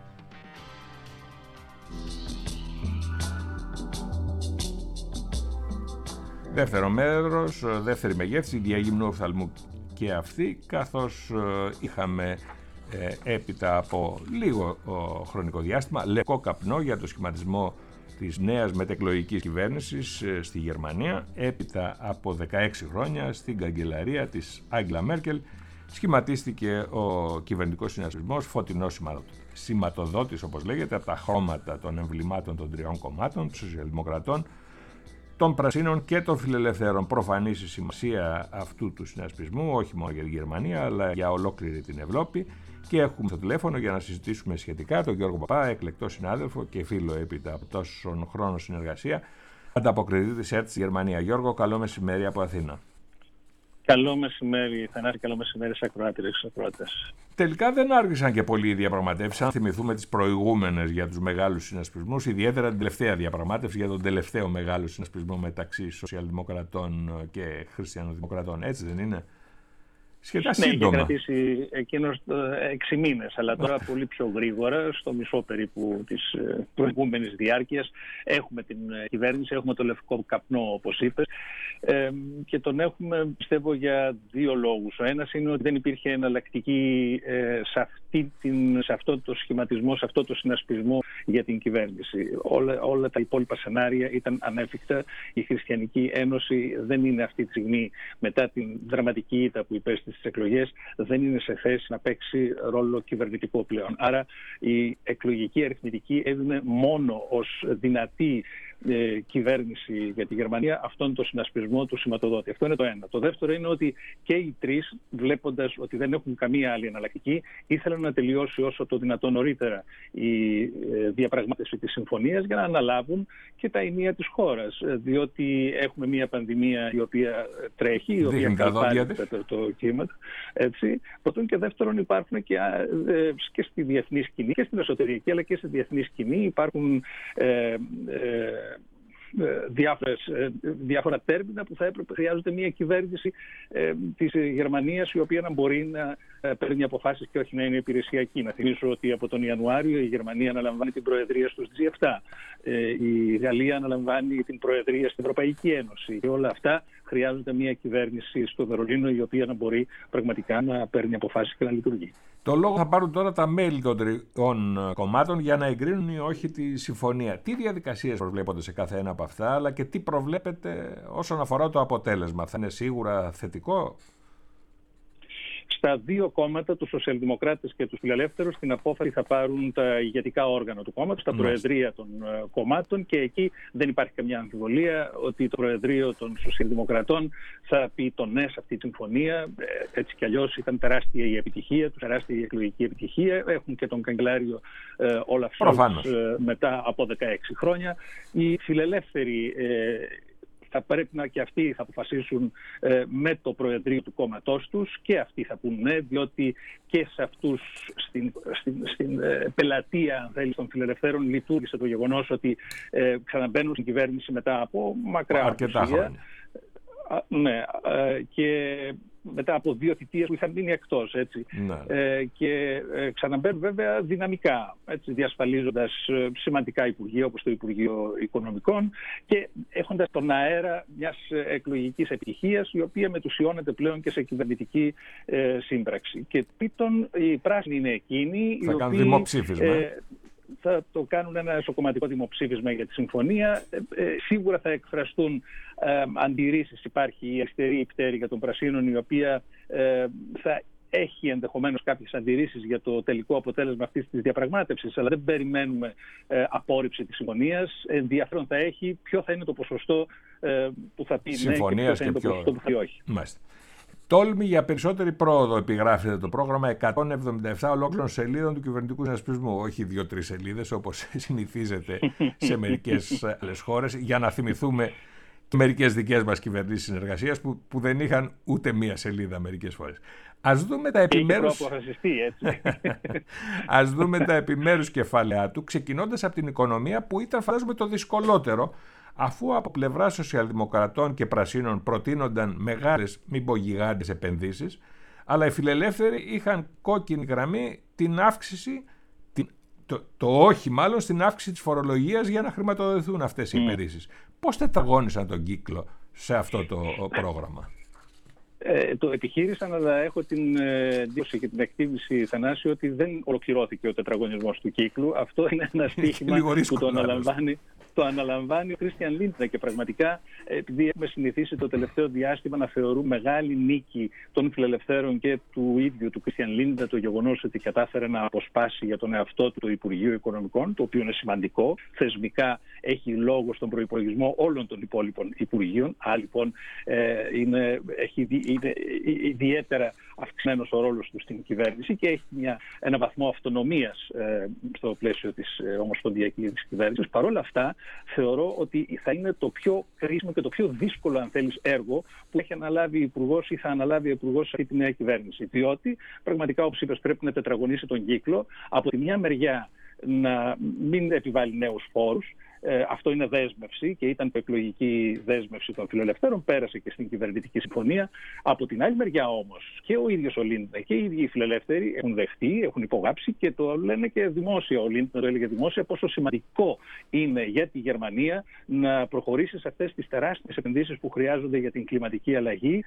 Δεύτερο μέρος, δεύτερη μεγέθυνση, διαγύμνου οφθαλμού και αυτή, καθώς είχαμε έπειτα από λίγο χρονικό διάστημα λευκό καπνό για το σχηματισμό της νέας μετεκλογικής κυβέρνησης στη Γερμανία. Έπειτα από 16 χρόνια στην καγκελαρία της Άγγελα Μέρκελ σχηματίστηκε ο κυβερνητικός συνασπισμός φωτεινός σηματοδότης, όπως λέγεται, από τα χρώματα των εμβλημάτων των τριών κομμάτων, των Σοσιαλδημοκρατών, των Πρασίνων και των Φιλελευθέρων. Προφανής η σημασία αυτού του συνασπισμού, όχι μόνο για τη Γερμανία, αλλά για ολόκληρη την Ευρώπη. Και έχουμε στο τηλέφωνο για να συζητήσουμε σχετικά τον Γιώργο Παπά, εκλεκτό συνάδελφο και φίλο έπειτα από τόσον χρόνο συνεργασία, ανταποκριτή της ΕΡΤ στη Γερμανία. Γιώργο, καλό μεσημέρι από Αθήνα. Καλό μεσημέρι, Θανάση, καλό μεσημέρι σε ακροάτριες και ακροατές. Τελικά δεν άργησαν και πολλοί οι διαπραγματεύσεις. Αν θυμηθούμε τις προηγούμενες για τους μεγάλους συνασπισμούς, ιδιαίτερα την τελευταία διαπραγμάτευση για τον τελευταίο μεγάλο συνασπισμό μεταξύ Σοσιαλδημοκρατών και Χριστιανοδημοκρατών. Έτσι δεν είναι? Σχετικά σύντομα. Είχε κρατήσει εκείνος 6 μήνες, αλλά τώρα πολύ πιο γρήγορα, στο μισό περίπου της προηγούμενης διάρκειας, έχουμε την κυβέρνηση, έχουμε το λευκό καπνό, όπως είπες, και τον πιστεύω, για 2 λόγους. Ο ένας είναι ότι δεν υπήρχε εναλλακτική σε αυτό το σχηματισμό, σε αυτό το συνασπισμό για την κυβέρνηση. Όλα τα υπόλοιπα σενάρια ήταν ανέφικτα. Η Χριστιανική Ένωση δεν είναι αυτή τη στιγμή, μετά την δραματική ήττα που υπέστη στις εκλογές, δεν είναι σε θέση να παίξει ρόλο κυβερνητικό πλέον. Άρα η εκλογική αριθμητική έδινε μόνο ως δυνατή κυβέρνηση για τη Γερμανία αυτόν τον συνασπισμό του σηματοδότη. Αυτό είναι το ένα. Το δεύτερο είναι ότι και οι τρεις, βλέποντας ότι δεν έχουν καμία άλλη εναλλακτική, ήθελαν να τελειώσει όσο το δυνατόν νωρίτερα η διαπραγμάτευση της συμφωνίας για να αναλάβουν και τα ενία της χώρας. Διότι έχουμε μια πανδημία η οποία τρέχει, η οποία καλπάρει το κύμα. Πρώτον, και δεύτερον, υπάρχουν και στη διεθνή σκηνή και στην εσωτερική αλλά και στη διεθνή σκηνή υπάρχουν διάφορα τέρμινα που χρειάζονται μια κυβέρνηση της Γερμανίας η οποία να μπορεί να παίρνει αποφάσεις και όχι να είναι υπηρεσιακή. Να θυμίσω ότι από τον Ιανουάριο η Γερμανία αναλαμβάνει την προεδρία στους G7, η Γαλλία αναλαμβάνει την προεδρία στην Ευρωπαϊκή Ένωση, και όλα αυτά χρειάζονται μια κυβέρνηση στο Βερολίνο η οποία να μπορεί πραγματικά να παίρνει αποφάσεις και να λειτουργεί. Το λόγο θα πάρουν τώρα τα μέλη των τριών κομμάτων για να εγκρίνουν ή όχι τη συμφωνία. Τι διαδικασίες προβλέπονται σε κάθε ένα από αυτά, αλλά και τι προβλέπετε όσον αφορά το αποτέλεσμα? Θα είναι σίγουρα θετικό? Στα 2 κόμματα, τους σοσιαλδημοκράτες και τους φιλελεύθερους, την απόφαση θα πάρουν τα ηγετικά όργανα του κόμματος, τα προεδρία των κομμάτων, και εκεί δεν υπάρχει καμιά αμφιβολία ότι το προεδρείο των σοσιαλδημοκρατών θα πει το ναι σε αυτή τη συμφωνία. Έτσι κι αλλιώς ήταν τεράστια η επιτυχία του, τεράστια η εκλογική επιτυχία. Έχουν και τον καγκελάριο Όλαφ Σόλτς μετά από 16 χρόνια. Οι φιλελεύθεροι θα πρέπει και αυτοί θα αποφασίσουν με το προεδρείο του κόμματός τους, και αυτοί θα πούν ναι, διότι και σε αυτούς στην πελατεία των φιλελευθέρων λειτουργήσε το γεγονός ότι ξαναμπαίνουν στην κυβέρνηση μετά από μακρά απουσία. Ναι, και μετά από 2 θητείες που είχαν μείνει εκτός, έτσι. Και ξαναμπαίνουν βέβαια δυναμικά, έτσι, διασφαλίζοντας σημαντικά υπουργεία όπως το Υπουργείο Οικονομικών και έχοντας τον αέρα μιας εκλογικής επιτυχίας, η οποία μετουσιώνεται πλέον και σε κυβερνητική σύμπραξη. Και τρίτον, οι πράσινοι είναι εκείνοι οι οποίοι δημοψήφισμα. Θα το κάνουν ένα εσωκομματικό δημοψήφισμα για τη συμφωνία. Σίγουρα θα εκφραστούν αντιρρήσεις. Υπάρχει η αριστερή πτέρυγα των Πρασίνων, η οποία θα έχει ενδεχομένως κάποιες αντιρρήσεις για το τελικό αποτέλεσμα αυτής της διαπραγμάτευσης, αλλά δεν περιμένουμε απόρριψη της συμφωνίας. Ενδιαφέρον θα έχει ποιο θα είναι το ποσοστό που θα πει ναι και ποιο θα είναι το ποσοστό που θα πει όχι. Μάλιστα. Τόλμη για περισσότερη πρόοδο, επιγράφεται το πρόγραμμα 177 ολόκληρων σελίδων του κυβερνητικού συνασπισμού. Όχι 2-3 σελίδες όπως συνηθίζεται σε μερικές άλλες χώρες, για να θυμηθούμε και μερικές δικές μας κυβερνήσεις συνεργασίας που δεν είχαν ούτε μία σελίδα μερικές φορές. Ας δούμε τα επιμέρους... Ας δούμε τα επιμέρους κεφάλαια του, ξεκινώντας από την οικονομία, που ήταν, φαντάζομαι, το δυσκολότερο, αφού από πλευρά σοσιαλδημοκρατών και πρασίνων προτείνονταν μεγάλες, μην πω γιγάντες επενδύσεις, αλλά οι φιλελεύθεροι είχαν κόκκινη γραμμή την αύξηση, το όχι μάλλον, στην αύξηση της φορολογίας για να χρηματοδοτηθούν αυτές οι επενδύσεις. Πώς τετραγώνησαν τον κύκλο σε αυτό το πρόγραμμα? Το επιχείρησαν, αλλά έχω την εντύπωση και την εκτίμηση, Θανάση, ότι δεν ολοκληρώθηκε ο τετραγωνισμός του κύκλου. Αυτό είναι ένα στοίχημα που το αναλαμβάνει ο Κρίστιαν Λίντνερ, και πραγματικά, επειδή έχουμε συνηθίσει το τελευταίο διάστημα να θεωρούμε μεγάλη νίκη των φιλελευθέρων και του ίδιου του Κρίστιαν Λίντνερ το γεγονός ότι κατάφερε να αποσπάσει για τον εαυτό του το Υπουργείο Οικονομικών, το οποίο είναι σημαντικό. Θεσμικά έχει λόγο στον προϋπολογισμό όλων των υπόλοιπων υπουργείων. Λοιπόν, είναι ιδιαίτερα αυξημένος ο ρόλος του στην κυβέρνηση και έχει ένα βαθμό αυτονομίας στο πλαίσιο της ομοσπονδιακής κυβέρνησης. Παρ' όλα αυτά, θεωρώ ότι θα είναι το πιο κρίσιμο και το πιο δύσκολο, αν θέλεις, έργο που έχει αναλάβει υπουργός ή θα αναλάβει υπουργός σε αυτή τη νέα κυβέρνηση. Διότι πραγματικά, όπως είπες, πρέπει να τετραγωνίσει τον κύκλο. Από τη μια μεριά, να μην επιβάλλει νέους φόρους, Αυτό είναι δέσμευση και ήταν εκλογική δέσμευση των φιλελευθέρων, πέρασε και στην κυβερνητική συμφωνία. Από την άλλη μεριά όμως και ο ίδιος ο Λίντνερ και οι ίδιοι οι φιλελεύθεροι έχουν δεχτεί, έχουν υπογράψει και το λένε και δημόσια. Ο Λίντνερ το έλεγε δημόσια πόσο σημαντικό είναι για τη Γερμανία να προχωρήσει σε αυτές τις τεράστιες επενδύσεις που χρειάζονται για την κλιματική αλλαγή.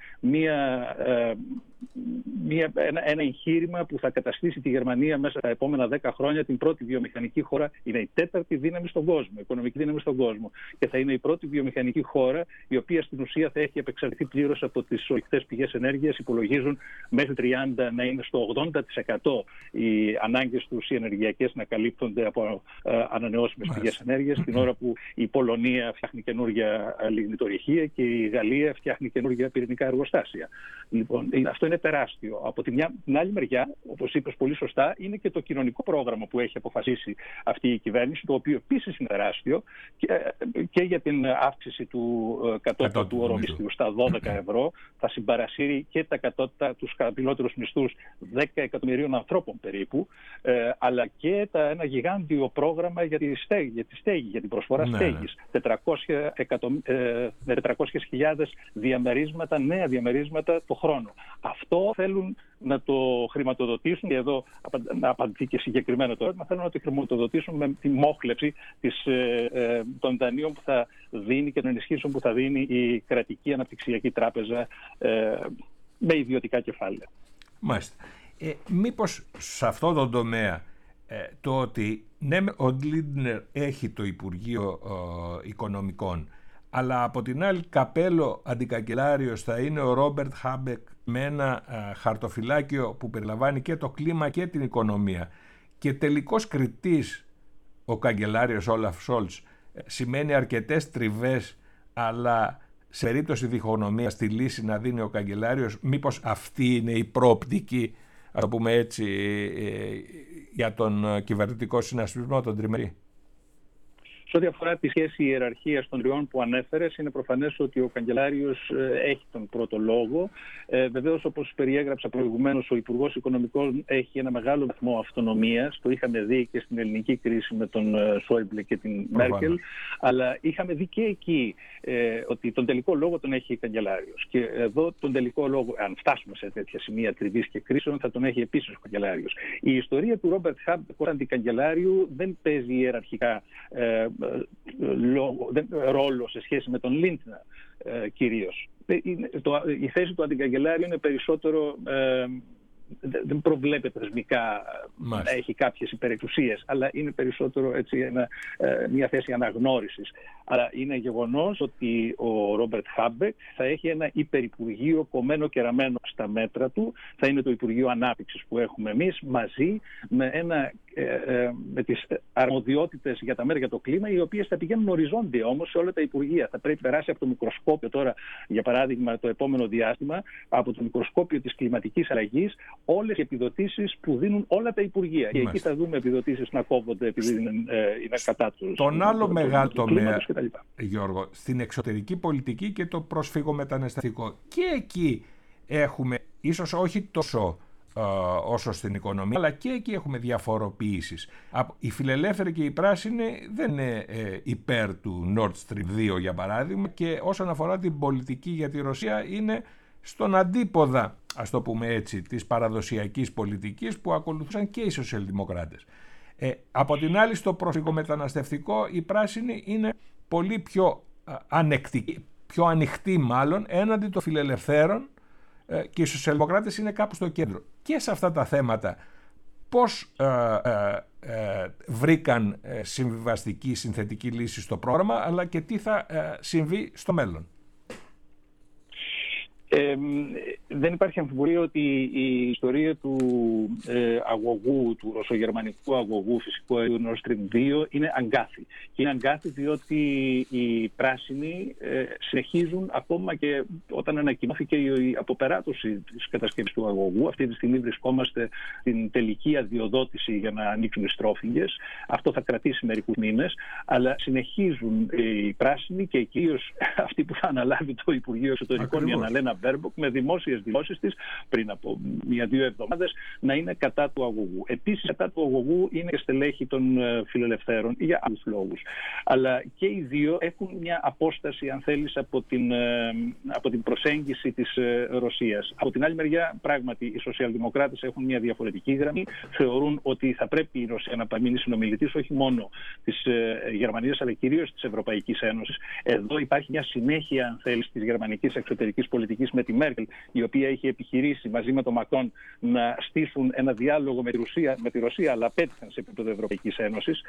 Ένα εγχείρημα που θα καταστήσει τη Γερμανία μέσα στα επόμενα 10 χρόνια την πρώτη βιομηχανική χώρα. Είναι η τέταρτη δύναμη στον κόσμο, οικονομική δύναμη στον κόσμο. Και θα είναι η πρώτη βιομηχανική χώρα η οποία στην ουσία θα έχει επεξαρτηθεί πλήρως από τις ορυκτές πηγές ενέργειας. Υπολογίζουν μέχρι 30 να είναι στο 80% οι ανάγκες τους οι ενεργειακές να καλύπτονται από ανανεώσιμες πηγές ενέργειας, την ώρα που η Πολωνία φτιάχνει καινούργια λιγνητορυχεία και η Γαλλία φτιάχνει καινούργια πυρηνικά εργοστάσια. Λοιπόν, αυτό είναι τεράστιο. Από την άλλη μεριά, όπως είπες πολύ σωστά, είναι και το κοινωνικό πρόγραμμα που έχει αποφασίσει αυτή η κυβέρνηση, το οποίο επίσης είναι τεράστιο και για την αύξηση του κατώτατου ορομίσθιου στα 12 ευρώ. Θα συμπαρασύρει και τους χαμηλότερους μισθούς 10 εκατομμυρίων ανθρώπων περίπου, αλλά και ένα γιγάντιο πρόγραμμα για τη στέγη, για την προσφορά στέγης. 400.000 διαμερίσματα, νέα διαμερίσματα το χρόνο. Αυτό θέλουν να το χρηματοδοτήσουν, και εδώ να απαντηθεί και συγκεκριμένα το ερώτημα, θέλουν να το χρηματοδοτήσουν με τη μόχλευση των δανείων που θα δίνει και των ενισχύσεων που θα δίνει η κρατική αναπτυξιακή τράπεζα με ιδιωτικά κεφάλαια. Μάλιστα. Μήπως σε αυτό το τομέα το ότι ναι, ο Λίντνερ έχει το Υπουργείο Οικονομικών, αλλά από την άλλη καπέλο αντικαγκελάριος θα είναι ο Ρόμπερτ Χάμπεκ με ένα χαρτοφυλάκιο που περιλαμβάνει και το κλίμα και την οικονομία, και τελικός κριτής ο καγκελάριος Όλαφ Σόλτς, σημαίνει αρκετές τριβές, αλλά σε περίπτωση διχογνωμίας τη λύση να δίνει ο καγκελάριος. Μήπως αυτή είναι η προοπτική, ας το πούμε έτσι, για τον κυβερνητικό συνασπισμό, τον τριμερή? Σε ό,τι αφορά τη σχέση ιεραρχίας των τριών που ανέφερες, είναι προφανές ότι ο καγκελάριος έχει τον πρώτο λόγο. Βεβαίως, όπως περιέγραψα προηγουμένως, ο Υπουργός Οικονομικών έχει ένα μεγάλο βαθμό αυτονομίας. Το είχαμε δει και στην ελληνική κρίση με τον Σόιμπλε και την Μέρκελ. Αλλά είχαμε δει και εκεί ότι τον τελικό λόγο τον έχει ο καγκελάριος. Και εδώ τον τελικό λόγο, αν φτάσουμε σε τέτοια σημεία τριβής και κρίσεων, θα τον έχει επίσης ο καγκελάριος. Η ιστορία του Ρόμπερτ Χάμπεκ ως αντικαγκελάριου δεν παίζει ιεραρχικά ρόλο σε σχέση με τον Λίντνερ κυρίως. Η θέση του αντικαγκελάριου είναι περισσότερο, δεν προβλέπεται θεσμικά να έχει κάποιες υπερεξουσίες, αλλά είναι περισσότερο έτσι μια θέση αναγνώρισης. Αλλά είναι γεγονός ότι ο Ρόμπερτ Χάμπεκ θα έχει ένα υπερυπουργείο κομμένο και ραμμένο στα μέτρα του. Θα είναι το Υπουργείο Ανάπτυξης που έχουμε εμείς, μαζί με τις αρμοδιότητες για τα μέτρα για το κλίμα, οι οποίες θα πηγαίνουν οριζόντια όμως σε όλα τα υπουργεία. Θα πρέπει να περάσει από το μικροσκόπιο τώρα, για παράδειγμα, το επόμενο διάστημα, από το μικροσκόπιο της κλιματικής αλλαγής, όλες οι επιδοτήσεις που δίνουν όλα τα υπουργεία. Και εκεί θα δούμε επιδοτήσεις να κόβονται επειδή είναι κατά τους. Τον άλλο μεγάλο τομέα, Γιώργο, στην εξωτερική πολιτική και το προσφυγομεταναστευτικό. Και εκεί έχουμε, ίσως όχι τόσο όσο στην οικονομία, αλλά και εκεί έχουμε διαφοροποιήσεις. Οι φιλελεύθεροι και οι πράσινοι δεν είναι υπέρ του Nord Stream 2, για παράδειγμα, και όσον αφορά την πολιτική για τη Ρωσία είναι στον αντίποδα, ας το πούμε έτσι, της παραδοσιακής πολιτικής που ακολουθούσαν και οι σοσιαλδημοκράτες. Από την άλλη, στο προσφυγομεταναστευτικό οι πράσινοι είναι πολύ πιο ανεκτικοί, πιο ανοιχτοί μάλλον, έναντι των φιλελευθέρων, και οι σοσιαλδημοκράτες είναι κάπου στο κέντρο. Και σε αυτά τα θέματα πώς βρήκαν συμβιβαστική, συνθετική λύση στο πρόγραμμα, αλλά και τι θα συμβεί στο μέλλον? Δεν υπάρχει αμφιβολία ότι η ιστορία του αγωγού, του ρωσογερμανικού αγωγού φυσικού αερίου Nord Stream 2 είναι αγκάθι. Και είναι αγκάθι διότι οι πράσινοι συνεχίζουν ακόμα και όταν ανακοινώθηκε η αποπεράτωση της κατασκευής του αγωγού. Αυτή τη στιγμή βρισκόμαστε στην τελική αδειοδότηση για να ανοίξουν οι στρόφιγγες. Αυτό θα κρατήσει μερικούς μήνες, αλλά συνεχίζουν οι πράσινοι και κυρίως αυτοί που θα αναλάβει το Υπουργείο Εσωτερικών για να λένε Μπέρμποκ με δημόσιες δηλώσεις της πριν από 1-2 εβδομάδες να είναι κατά του αγωγού. Επίσης, κατά του αγωγού είναι και στελέχη των φιλελευθέρων για άλλους λόγους. Αλλά και οι δύο έχουν μια απόσταση, αν θέλεις, από την προσέγγιση της Ρωσίας. Από την άλλη μεριά, πράγματι, οι σοσιαλδημοκράτες έχουν μια διαφορετική γραμμή. Θεωρούν ότι θα πρέπει η Ρωσία να παραμείνει συνομιλητής όχι μόνο της Γερμανίας, αλλά κυρίως της Ευρωπαϊκής Ένωσης. Εδώ υπάρχει μια συνέχεια, αν θέλεις, της γερμανικής εξωτερικής πολιτικής με τη Μέρκελ, η οποία έχει επιχειρήσει μαζί με τον Μακρόν να στήσουν ένα διάλογο με τη Ρωσία, αλλά απέτυχαν σε επίπεδο Ευρωπαϊκής Ένωσης.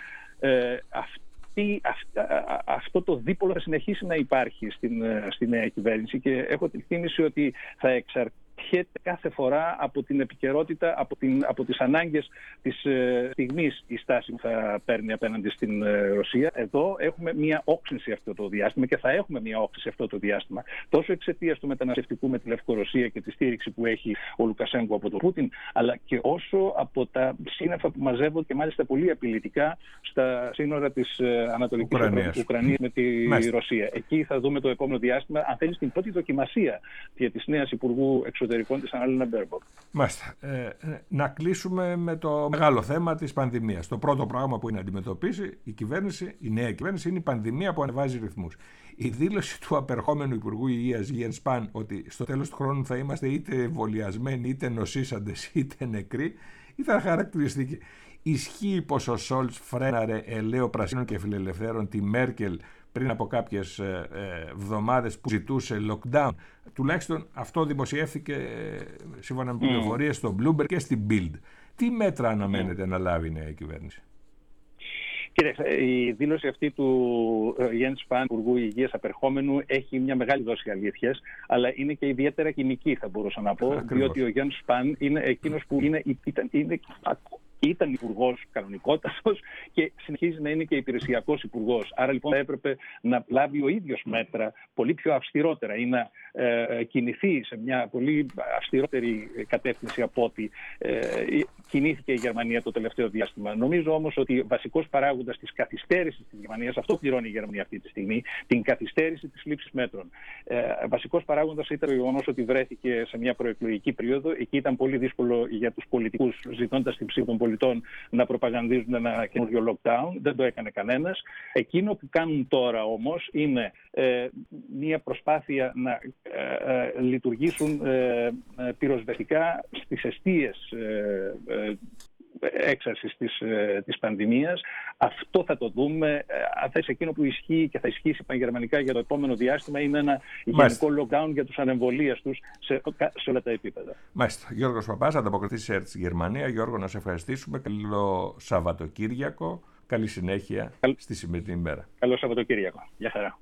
Αυτό το δίπολο θα συνεχίσει να υπάρχει στη νέα κυβέρνηση και έχω την εκτίμηση ότι θα εξαρτιέται κάθε φορά από την επικαιρότητα, από τις ανάγκες της στιγμής η στάση που θα παίρνει απέναντι στην Ρωσία. Εδώ έχουμε μια όξυνση αυτό το διάστημα και θα έχουμε μια όξυνση αυτό το διάστημα, τόσο εξαιτίας του μεταναστευτικού με τη Λευκορωσία και τη στήριξη που έχει ο Λουκασένκο από τον Πούτιν, αλλά και όσο από τα σύννεφα που μαζεύονται και μάλιστα πολύ απειλητικά στα σύνορα της Ανατολικής Ουκρανίας με τη Ρωσία. Εκεί θα δούμε το επόμενο διάστημα, αν θέλει, την πρώτη δοκιμασία της νέας Υπουργού Εξωτερικών της Ανάλυνα Μπέρμποκ. Μάλιστα. Να κλείσουμε με το μεγάλο θέμα της πανδημίας. Το πρώτο πράγμα που είναι να αντιμετωπίσει η νέα κυβέρνηση είναι η πανδημία που ανεβάζει ρυθμούς. Η δήλωση του απερχόμενου Υπουργού Υγείας Γιένς Σπαν ότι στο τέλος του χρόνου θα είμαστε είτε εμβολιασμένοι, είτε νοσήσαντες, είτε νεκροί, ήταν χαρακτηριστική. Ισχύει πως ο Σόλτς φρέναρε ελαίο πρασίνων και φιλελευθέρων τη Μέρκελ πριν από κάποιες εβδομάδες που ζητούσε lockdown? Τουλάχιστον αυτό δημοσιεύθηκε σύμφωνα με πληροφορίες στο Bloomberg και στην Bild. Τι μέτρα αναμένεται να λάβει η νέα κυβέρνηση? Κύριε, η δήλωση αυτή του Γιένς Σπαν, Υπουργού Υγείας απερχόμενου, έχει μια μεγάλη δόση αλήθειας, αλλά είναι και ιδιαίτερα κοινική, θα μπορούσα να πω, ακριβώς. Διότι ο Γιένς Σπαν είναι εκείνος που ήταν υπουργός κανονικότατος και συνεχίζει να είναι και υπηρεσιακός υπουργός. Άρα λοιπόν θα έπρεπε να λάβει ο ίδιος μέτρα πολύ πιο αυστηρότερα ή να κινηθεί σε μια πολύ αυστηρότερη κατεύθυνση από ό,τι κινήθηκε η Γερμανία το τελευταίο διάστημα. Νομίζω όμως ότι βασικός παράγοντας της καθυστέρησης της Γερμανίας, αυτό πληρώνει η Γερμανία αυτή τη στιγμή, την καθυστέρηση της λήψης μέτρων. Βασικός παράγοντας ήταν το γεγονός ότι βρέθηκε σε μια προεκλογική περίοδο. Εκεί ήταν πολύ δύσκολο για τους πολιτικούς, ζητώντας την ψήφο των πολιτών, να προπαγανδίζουν ένα καινούριο lockdown. Δεν το έκανε κανένας. Εκείνο που κάνουν τώρα όμως είναι μια προσπάθεια να λειτουργήσουν πυροσβεστικά στις εστίες έξαρσης της πανδημίας. Αυτό θα το δούμε. Αν θες, εκείνο που ισχύει και θα ισχύσει πανγερμανικά για το επόμενο διάστημα είναι ένα γενικό lockdown για τους ανεμβολίαστους σε όλα τα επίπεδα. Μάλιστα. Γιώργος Παπάς, ανταποκριτής ΕΡΤ Γερμανία. Γιώργο, να σε ευχαριστήσουμε. Καλό Σαββατοκύριακο. Καλή συνέχεια στη σημερινή ημέρα. Καλό Σαββατοκύριακο. Γεια χαρά.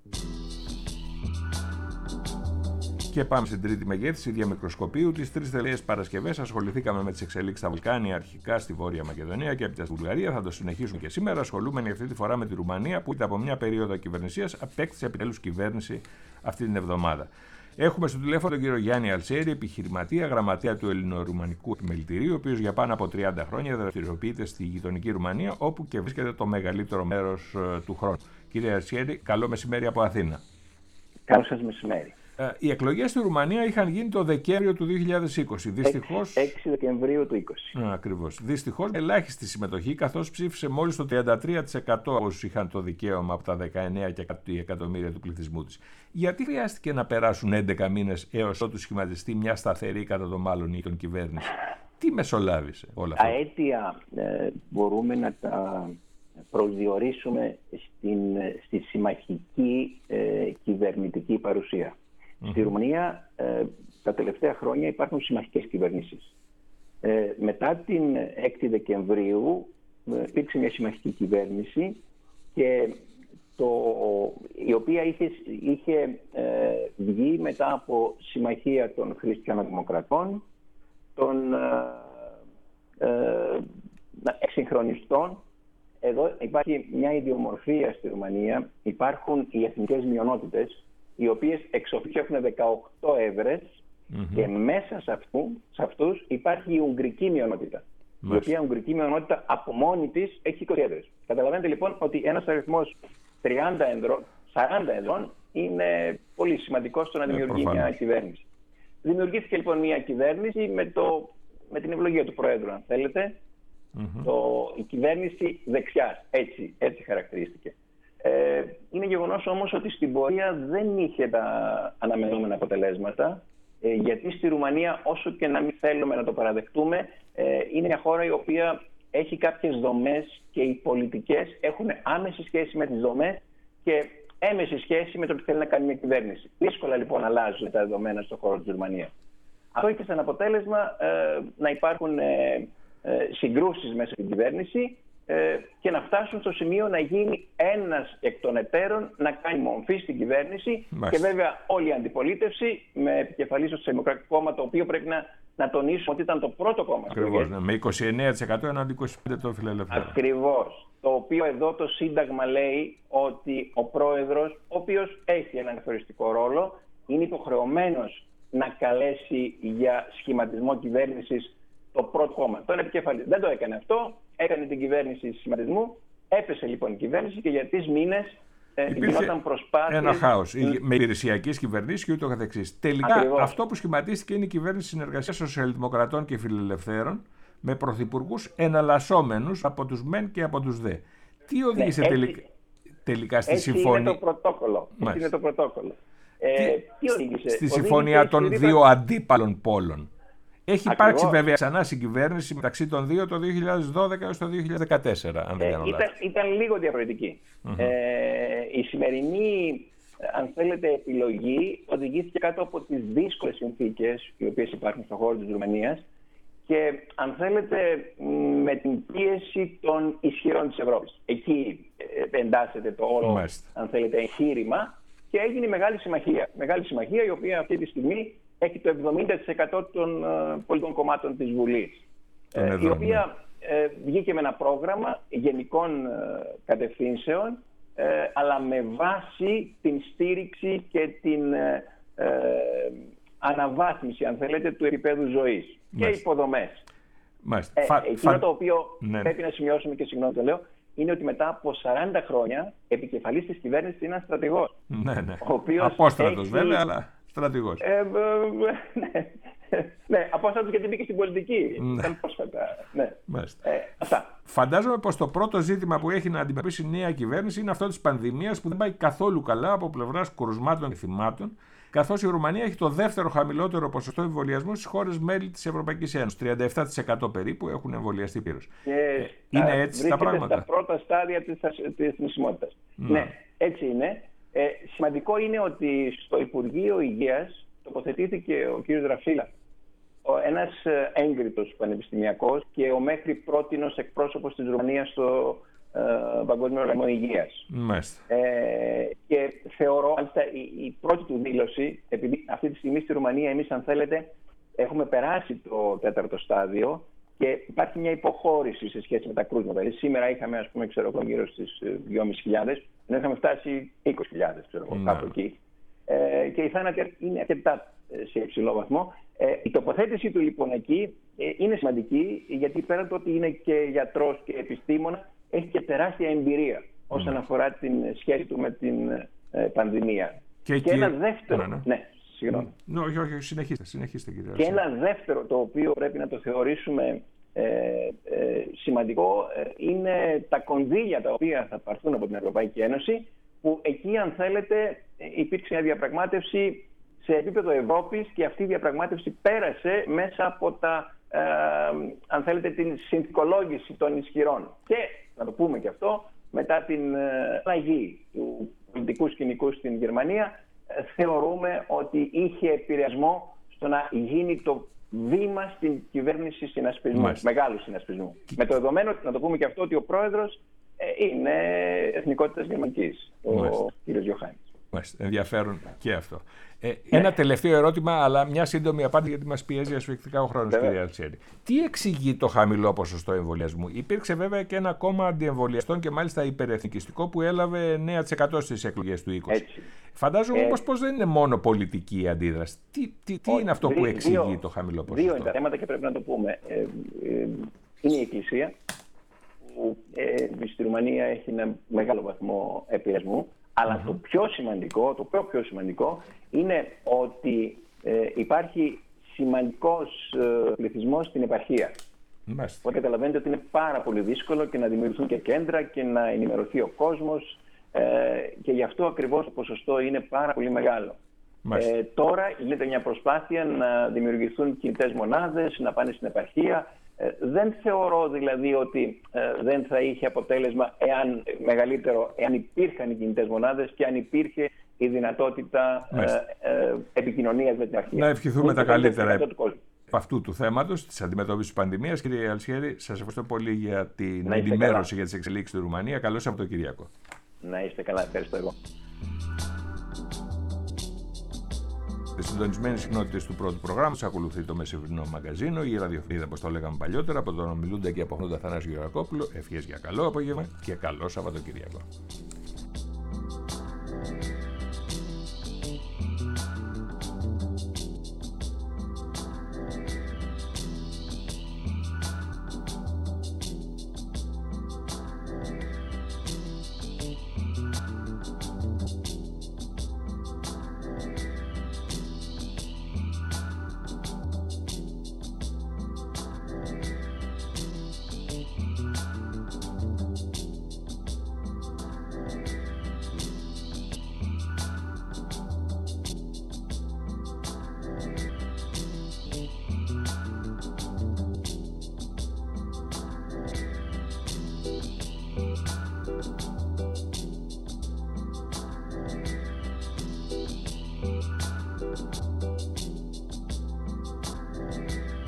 Και πάμε στην τρίτη μεγέθυνση διαμικροσκοπίου. Τις 3 τελευταίες Παρασκευές ασχοληθήκαμε με τις εξελίξεις στα Βαλκάνια, αρχικά στη Βόρεια Μακεδονία και έπειτα στη Βουλγαρία. Θα το συνεχίσουμε και σήμερα, ασχολούμενοι αυτή τη φορά με τη Ρουμανία, που από μια περίοδο κυβερνησίας απέκτησε επιτέλους κυβέρνηση αυτή την εβδομάδα. Έχουμε στο τηλέφωνο τον κύριο Γιάννη Αλσέρη, επιχειρηματία, γραμματέα του Ελληνορουμανικού Επιμελητηρίου, ο οποίος για πάνω από 30 χρόνια δραστηριοποιείται στη γειτονική Ρουμανία, όπου και βρίσκεται το μεγαλύτερο μέρος του χρόνου. Κύριε Αλσέρη, καλό μεσημέρι από Αθήνα. Καλό σας μεσημέρι. Οι εκλογές στη Ρουμανία είχαν γίνει το Δεκέμβριο του 2020. Δυστυχώς, 6 Δεκεμβρίου του 2020. Ακριβώς. Δυστυχώς ελάχιστη συμμετοχή, καθώς ψήφισε μόλις το 33% όσους είχαν το δικαίωμα από τα 19 εκατομμύρια του πληθυσμού της. Γιατί χρειάστηκε να περάσουν 11 μήνες έως ότου σχηματιστεί μια σταθερή κατά το μάλλον ή τον κυβέρνηση? Τι μεσολάβησε όλα αυτά? Τα αίτια μπορούμε να τα προσδιορίσουμε στη συμμαχική κυβερνητική παρουσία. Στη Ρουμανία τα τελευταία χρόνια υπάρχουν συμμαχικές κυβερνήσεις. Μετά την 6η Δεκεμβρίου υπήρξε μια συμμαχική κυβέρνηση και η οποία είχε βγει μετά από συμμαχία των χριστιανοδημοκρατών, των εξυγχρονιστών. Εδώ υπάρχει μια ιδιομορφία στη Ρουμανία. Υπάρχουν οι εθνικές μειονότητες, οι οποίες εξοφίως έχουν 18 έδρες και μέσα σε αυτούς υπάρχει η ουγγρική μειονότητα. Η οποία ουγγρική μειονότητα από μόνη της έχει 20 έδρες. Καταλαβαίνετε λοιπόν ότι ένας αριθμός 40 έδρων είναι πολύ σημαντικό στο να δημιουργεί μια κυβέρνηση. Δημιουργήθηκε λοιπόν μια κυβέρνηση με την ευλογία του Προέδρου, αν θέλετε. Η κυβέρνηση δεξιάς, έτσι χαρακτηρίστηκε. Είναι γεγονός όμως ότι στην πορεία δεν είχε τα αναμενόμενα αποτελέσματα, γιατί στη Ρουμανία, όσο και να μην θέλουμε να το παραδεχτούμε, είναι μια χώρα η οποία έχει κάποιες δομές και οι πολιτικές έχουν άμεση σχέση με τις δομές και έμεση σχέση με το ότι θέλει να κάνει μια κυβέρνηση. Δύσκολα λοιπόν αλλάζουν τα δεδομένα στον χώρο της Ρουμανίας. Αυτό είχε σαν αποτέλεσμα να υπάρχουν συγκρούσεις μέσα στην κυβέρνηση και να φτάσουν στο σημείο να γίνει ένας εκ των εταίρων να κάνει μομφή στην κυβέρνηση. Και βέβαια όλη η αντιπολίτευση με επικεφαλής στο Δημοκρατικό Κόμμα, το οποίο πρέπει να τονίσουμε ότι ήταν το πρώτο κόμμα. Ακριβώς, με 29% έναντι 25% των φιλελευθέρων. Ακριβώς. Το οποίο εδώ το Σύνταγμα λέει ότι ο πρόεδρος, ο οποίος έχει έναν καθοριστικό ρόλο, είναι υποχρεωμένος να καλέσει για σχηματισμό κυβέρνησης το πρώτο κόμμα. Τον επικεφαλής. Δεν το έκανε αυτό. Έκανε την κυβέρνηση σχηματισμού. Έπεσε λοιπόν η κυβέρνηση και για 3 μήνες γινόταν προσπάθειες. Ένα χάος. Με υπηρεσιακές κυβερνήσεις και ούτω καθεξής. Τελικά αυτό που σχηματίστηκε είναι η κυβέρνηση συνεργασίας σοσιαλδημοκρατών και φιλελευθέρων με πρωθυπουργούς εναλλασσόμενους από τους μεν και από τους δε. Τι οδήγησε τελικά στη συμφωνία? Είναι το πρωτόκολλο. Τι οδήγησε? Στη συμφωνία των δύο αντίπαλων πόλων. Έχει υπάρξει βέβαια ξανά συγκυβέρνηση μεταξύ των δύο το 2012 έως το 2014, αν δεν κάνω λάθος. Ήταν λίγο διαφορετική. Η σημερινή, αν θέλετε, επιλογή οδηγήθηκε κάτω από τις δύσκολες συνθήκες οι οποίες υπάρχουν στον χώρο της Ρουμανίας και, αν θέλετε, με την πίεση των ισχυρών της Ευρώπης. Εκεί εντάσσεται το όλο, αν θέλετε, εγχείρημα και έγινε μεγάλη συμμαχία. Μεγάλη συμμαχία η οποία αυτή τη στιγμή έχει το 70% των πολιτικών κομμάτων της Βουλής, η οποία βγήκε με ένα πρόγραμμα γενικών κατευθύνσεων, αλλά με βάση την στήριξη και την αναβάθμιση, αν θέλετε, του επίπεδου ζωής και υποδομές. Εκείνο το οποίο πρέπει να σημειώσουμε, και συγγνώμη το λέω, είναι ότι μετά από 40 χρόνια επικεφαλής της κυβέρνησης είναι ένας στρατηγός. Απόστρατος βέβαια, αλλά στρατηγός. Ναι, απόστρατος γιατί μπήκε στην πολιτική. Ήταν πρόσφατα. Αυτά. Φαντάζομαι πως το πρώτο ζήτημα που έχει να αντιμετωπίσει η νέα κυβέρνηση είναι αυτό της πανδημίας, που δεν πάει καθόλου καλά από πλευράς κρουσμάτων και θυμάτων, καθώς η Ρουμανία έχει το δεύτερο χαμηλότερο ποσοστό εμβολιασμού στις χώρες μέλη της Ευρωπαϊκής Ένωσης. 37% περίπου έχουν εμβολιαστεί πλήρως. Είναι έτσι τα πράγματα? Στα πρώτα στάδια της θνησιμότητας. Ναι, έτσι είναι. Σημαντικό είναι ότι στο Υπουργείο Υγείας τοποθετήθηκε ο κ. Δραφίλα, ένας έγκριτος πανεπιστημιακός και ο μέχρι πρότινος εκπρόσωπος της Ρουμανίας στο Παγκόσμιο Οργανισμό Υγείας. Και θεωρώ, μάλιστα, η πρώτη του δήλωση, επειδή αυτή τη στιγμή στη Ρουμανία εμείς, αν θέλετε, έχουμε περάσει το 4ο στάδιο και υπάρχει μια υποχώρηση σε σχέση με τα κρούσματα. Δηλαδή, σήμερα είχαμε, ας πούμε, γύρω στις 2.500, ενώ είχαμε φτάσει 20.000, κάπου εκεί. Και η θάνατη είναι αρκετά σε υψηλό βαθμό. Η τοποθέτηση του λοιπόν εκεί είναι σημαντική, γιατί πέραν το ότι είναι και γιατρός και επιστήμονα, έχει και τεράστια εμπειρία όσον αφορά την σχέση του με την πανδημία. Και ένα δεύτερο. Ναι, συγγνώμη. Όχι, συνεχίστε κύριε. Και ένα δεύτερο, το οποίο πρέπει να το θεωρήσουμε σημαντικό, είναι τα κονδύλια τα οποία θα πάρθουν από την Ευρωπαϊκή Ένωση, που εκεί, αν θέλετε, υπήρξε μια διαπραγμάτευση σε επίπεδο Ευρώπης και αυτή η διαπραγμάτευση πέρασε μέσα από αν θέλετε, την συνθηκολόγηση των ισχυρών. Και, να το πούμε και αυτό, μετά την αλλαγή του πολιτικού σκηνικού στην Γερμανία, θεωρούμε ότι είχε επηρεασμό στο να γίνει το βήμα στην κυβέρνηση συνασπισμού, μεγάλου συνασπισμού. Με το δεδομένο, να το πούμε και αυτό, ότι ο πρόεδρος είναι εθνικότητας γερμανικής, ο κ. Γιωχάνης. Ενδιαφέρον και αυτό. Ένα τελευταίο ερώτημα, αλλά μια σύντομη απάντηση, γιατί μας πιέζει ασφυκτικά ο χρόνος, κύριε Αλτσέρη. Τι εξηγεί το χαμηλό ποσοστό εμβολιασμού? Υπήρξε βέβαια και ένα κόμμα αντιεμβολιαστών και μάλιστα υπερεθνικιστικό που έλαβε 9% στις εκλογές του 20. Φαντάζομαι όμως πως δεν είναι μόνο πολιτική η αντίδραση. Τι είναι αυτό που εξηγεί το χαμηλό ποσοστό? Δύο είναι τα θέματα και πρέπει να το πούμε. Είναι η Εκκλησία, που στη Ρουμανία έχει ένα μεγάλο βαθμό επηρεασμού. Αλλά το πιο σημαντικό είναι ότι υπάρχει σημαντικός πληθυσμός στην επαρχία. Οπότε καταλαβαίνετε ότι είναι πάρα πολύ δύσκολο και να δημιουργηθούν και κέντρα και να ενημερωθεί ο κόσμος και γι' αυτό ακριβώς το ποσοστό είναι πάρα πολύ μεγάλο. Τώρα γίνεται μια προσπάθεια να δημιουργηθούν κινητές μονάδες, να πάνε στην επαρχία. Δεν θεωρώ δηλαδή ότι δεν θα είχε αποτέλεσμα μεγαλύτερο εάν υπήρχαν οι κινητές μονάδες και αν υπήρχε η δυνατότητα επικοινωνίας με την επαρχία. Να ευχηθούμε τα καλύτερα από αυτού του θέματος, της αντιμετώπισης της πανδημίας. Κύριε Αλσιέρη, σας ευχαριστώ πολύ για την ενημέρωση για τις εξελίξεις στη Ρουμανία. Καλό Σαββατοκύριακο. Να είστε καλά, ευχαριστώ εγώ. Στις συντονισμένες συχνότητες του πρώτου προγράμματος ακολουθεί το μεσημερινό μαγκαζίνο, η ραδιοφωνία, όπως το λέγαμε παλιότερα, από τον ομιλούντα και αποχνούντα Θανάση Γεωργακόπουλο. Ευχές για καλό απόγευμα και καλό Σαββατοκύριακο.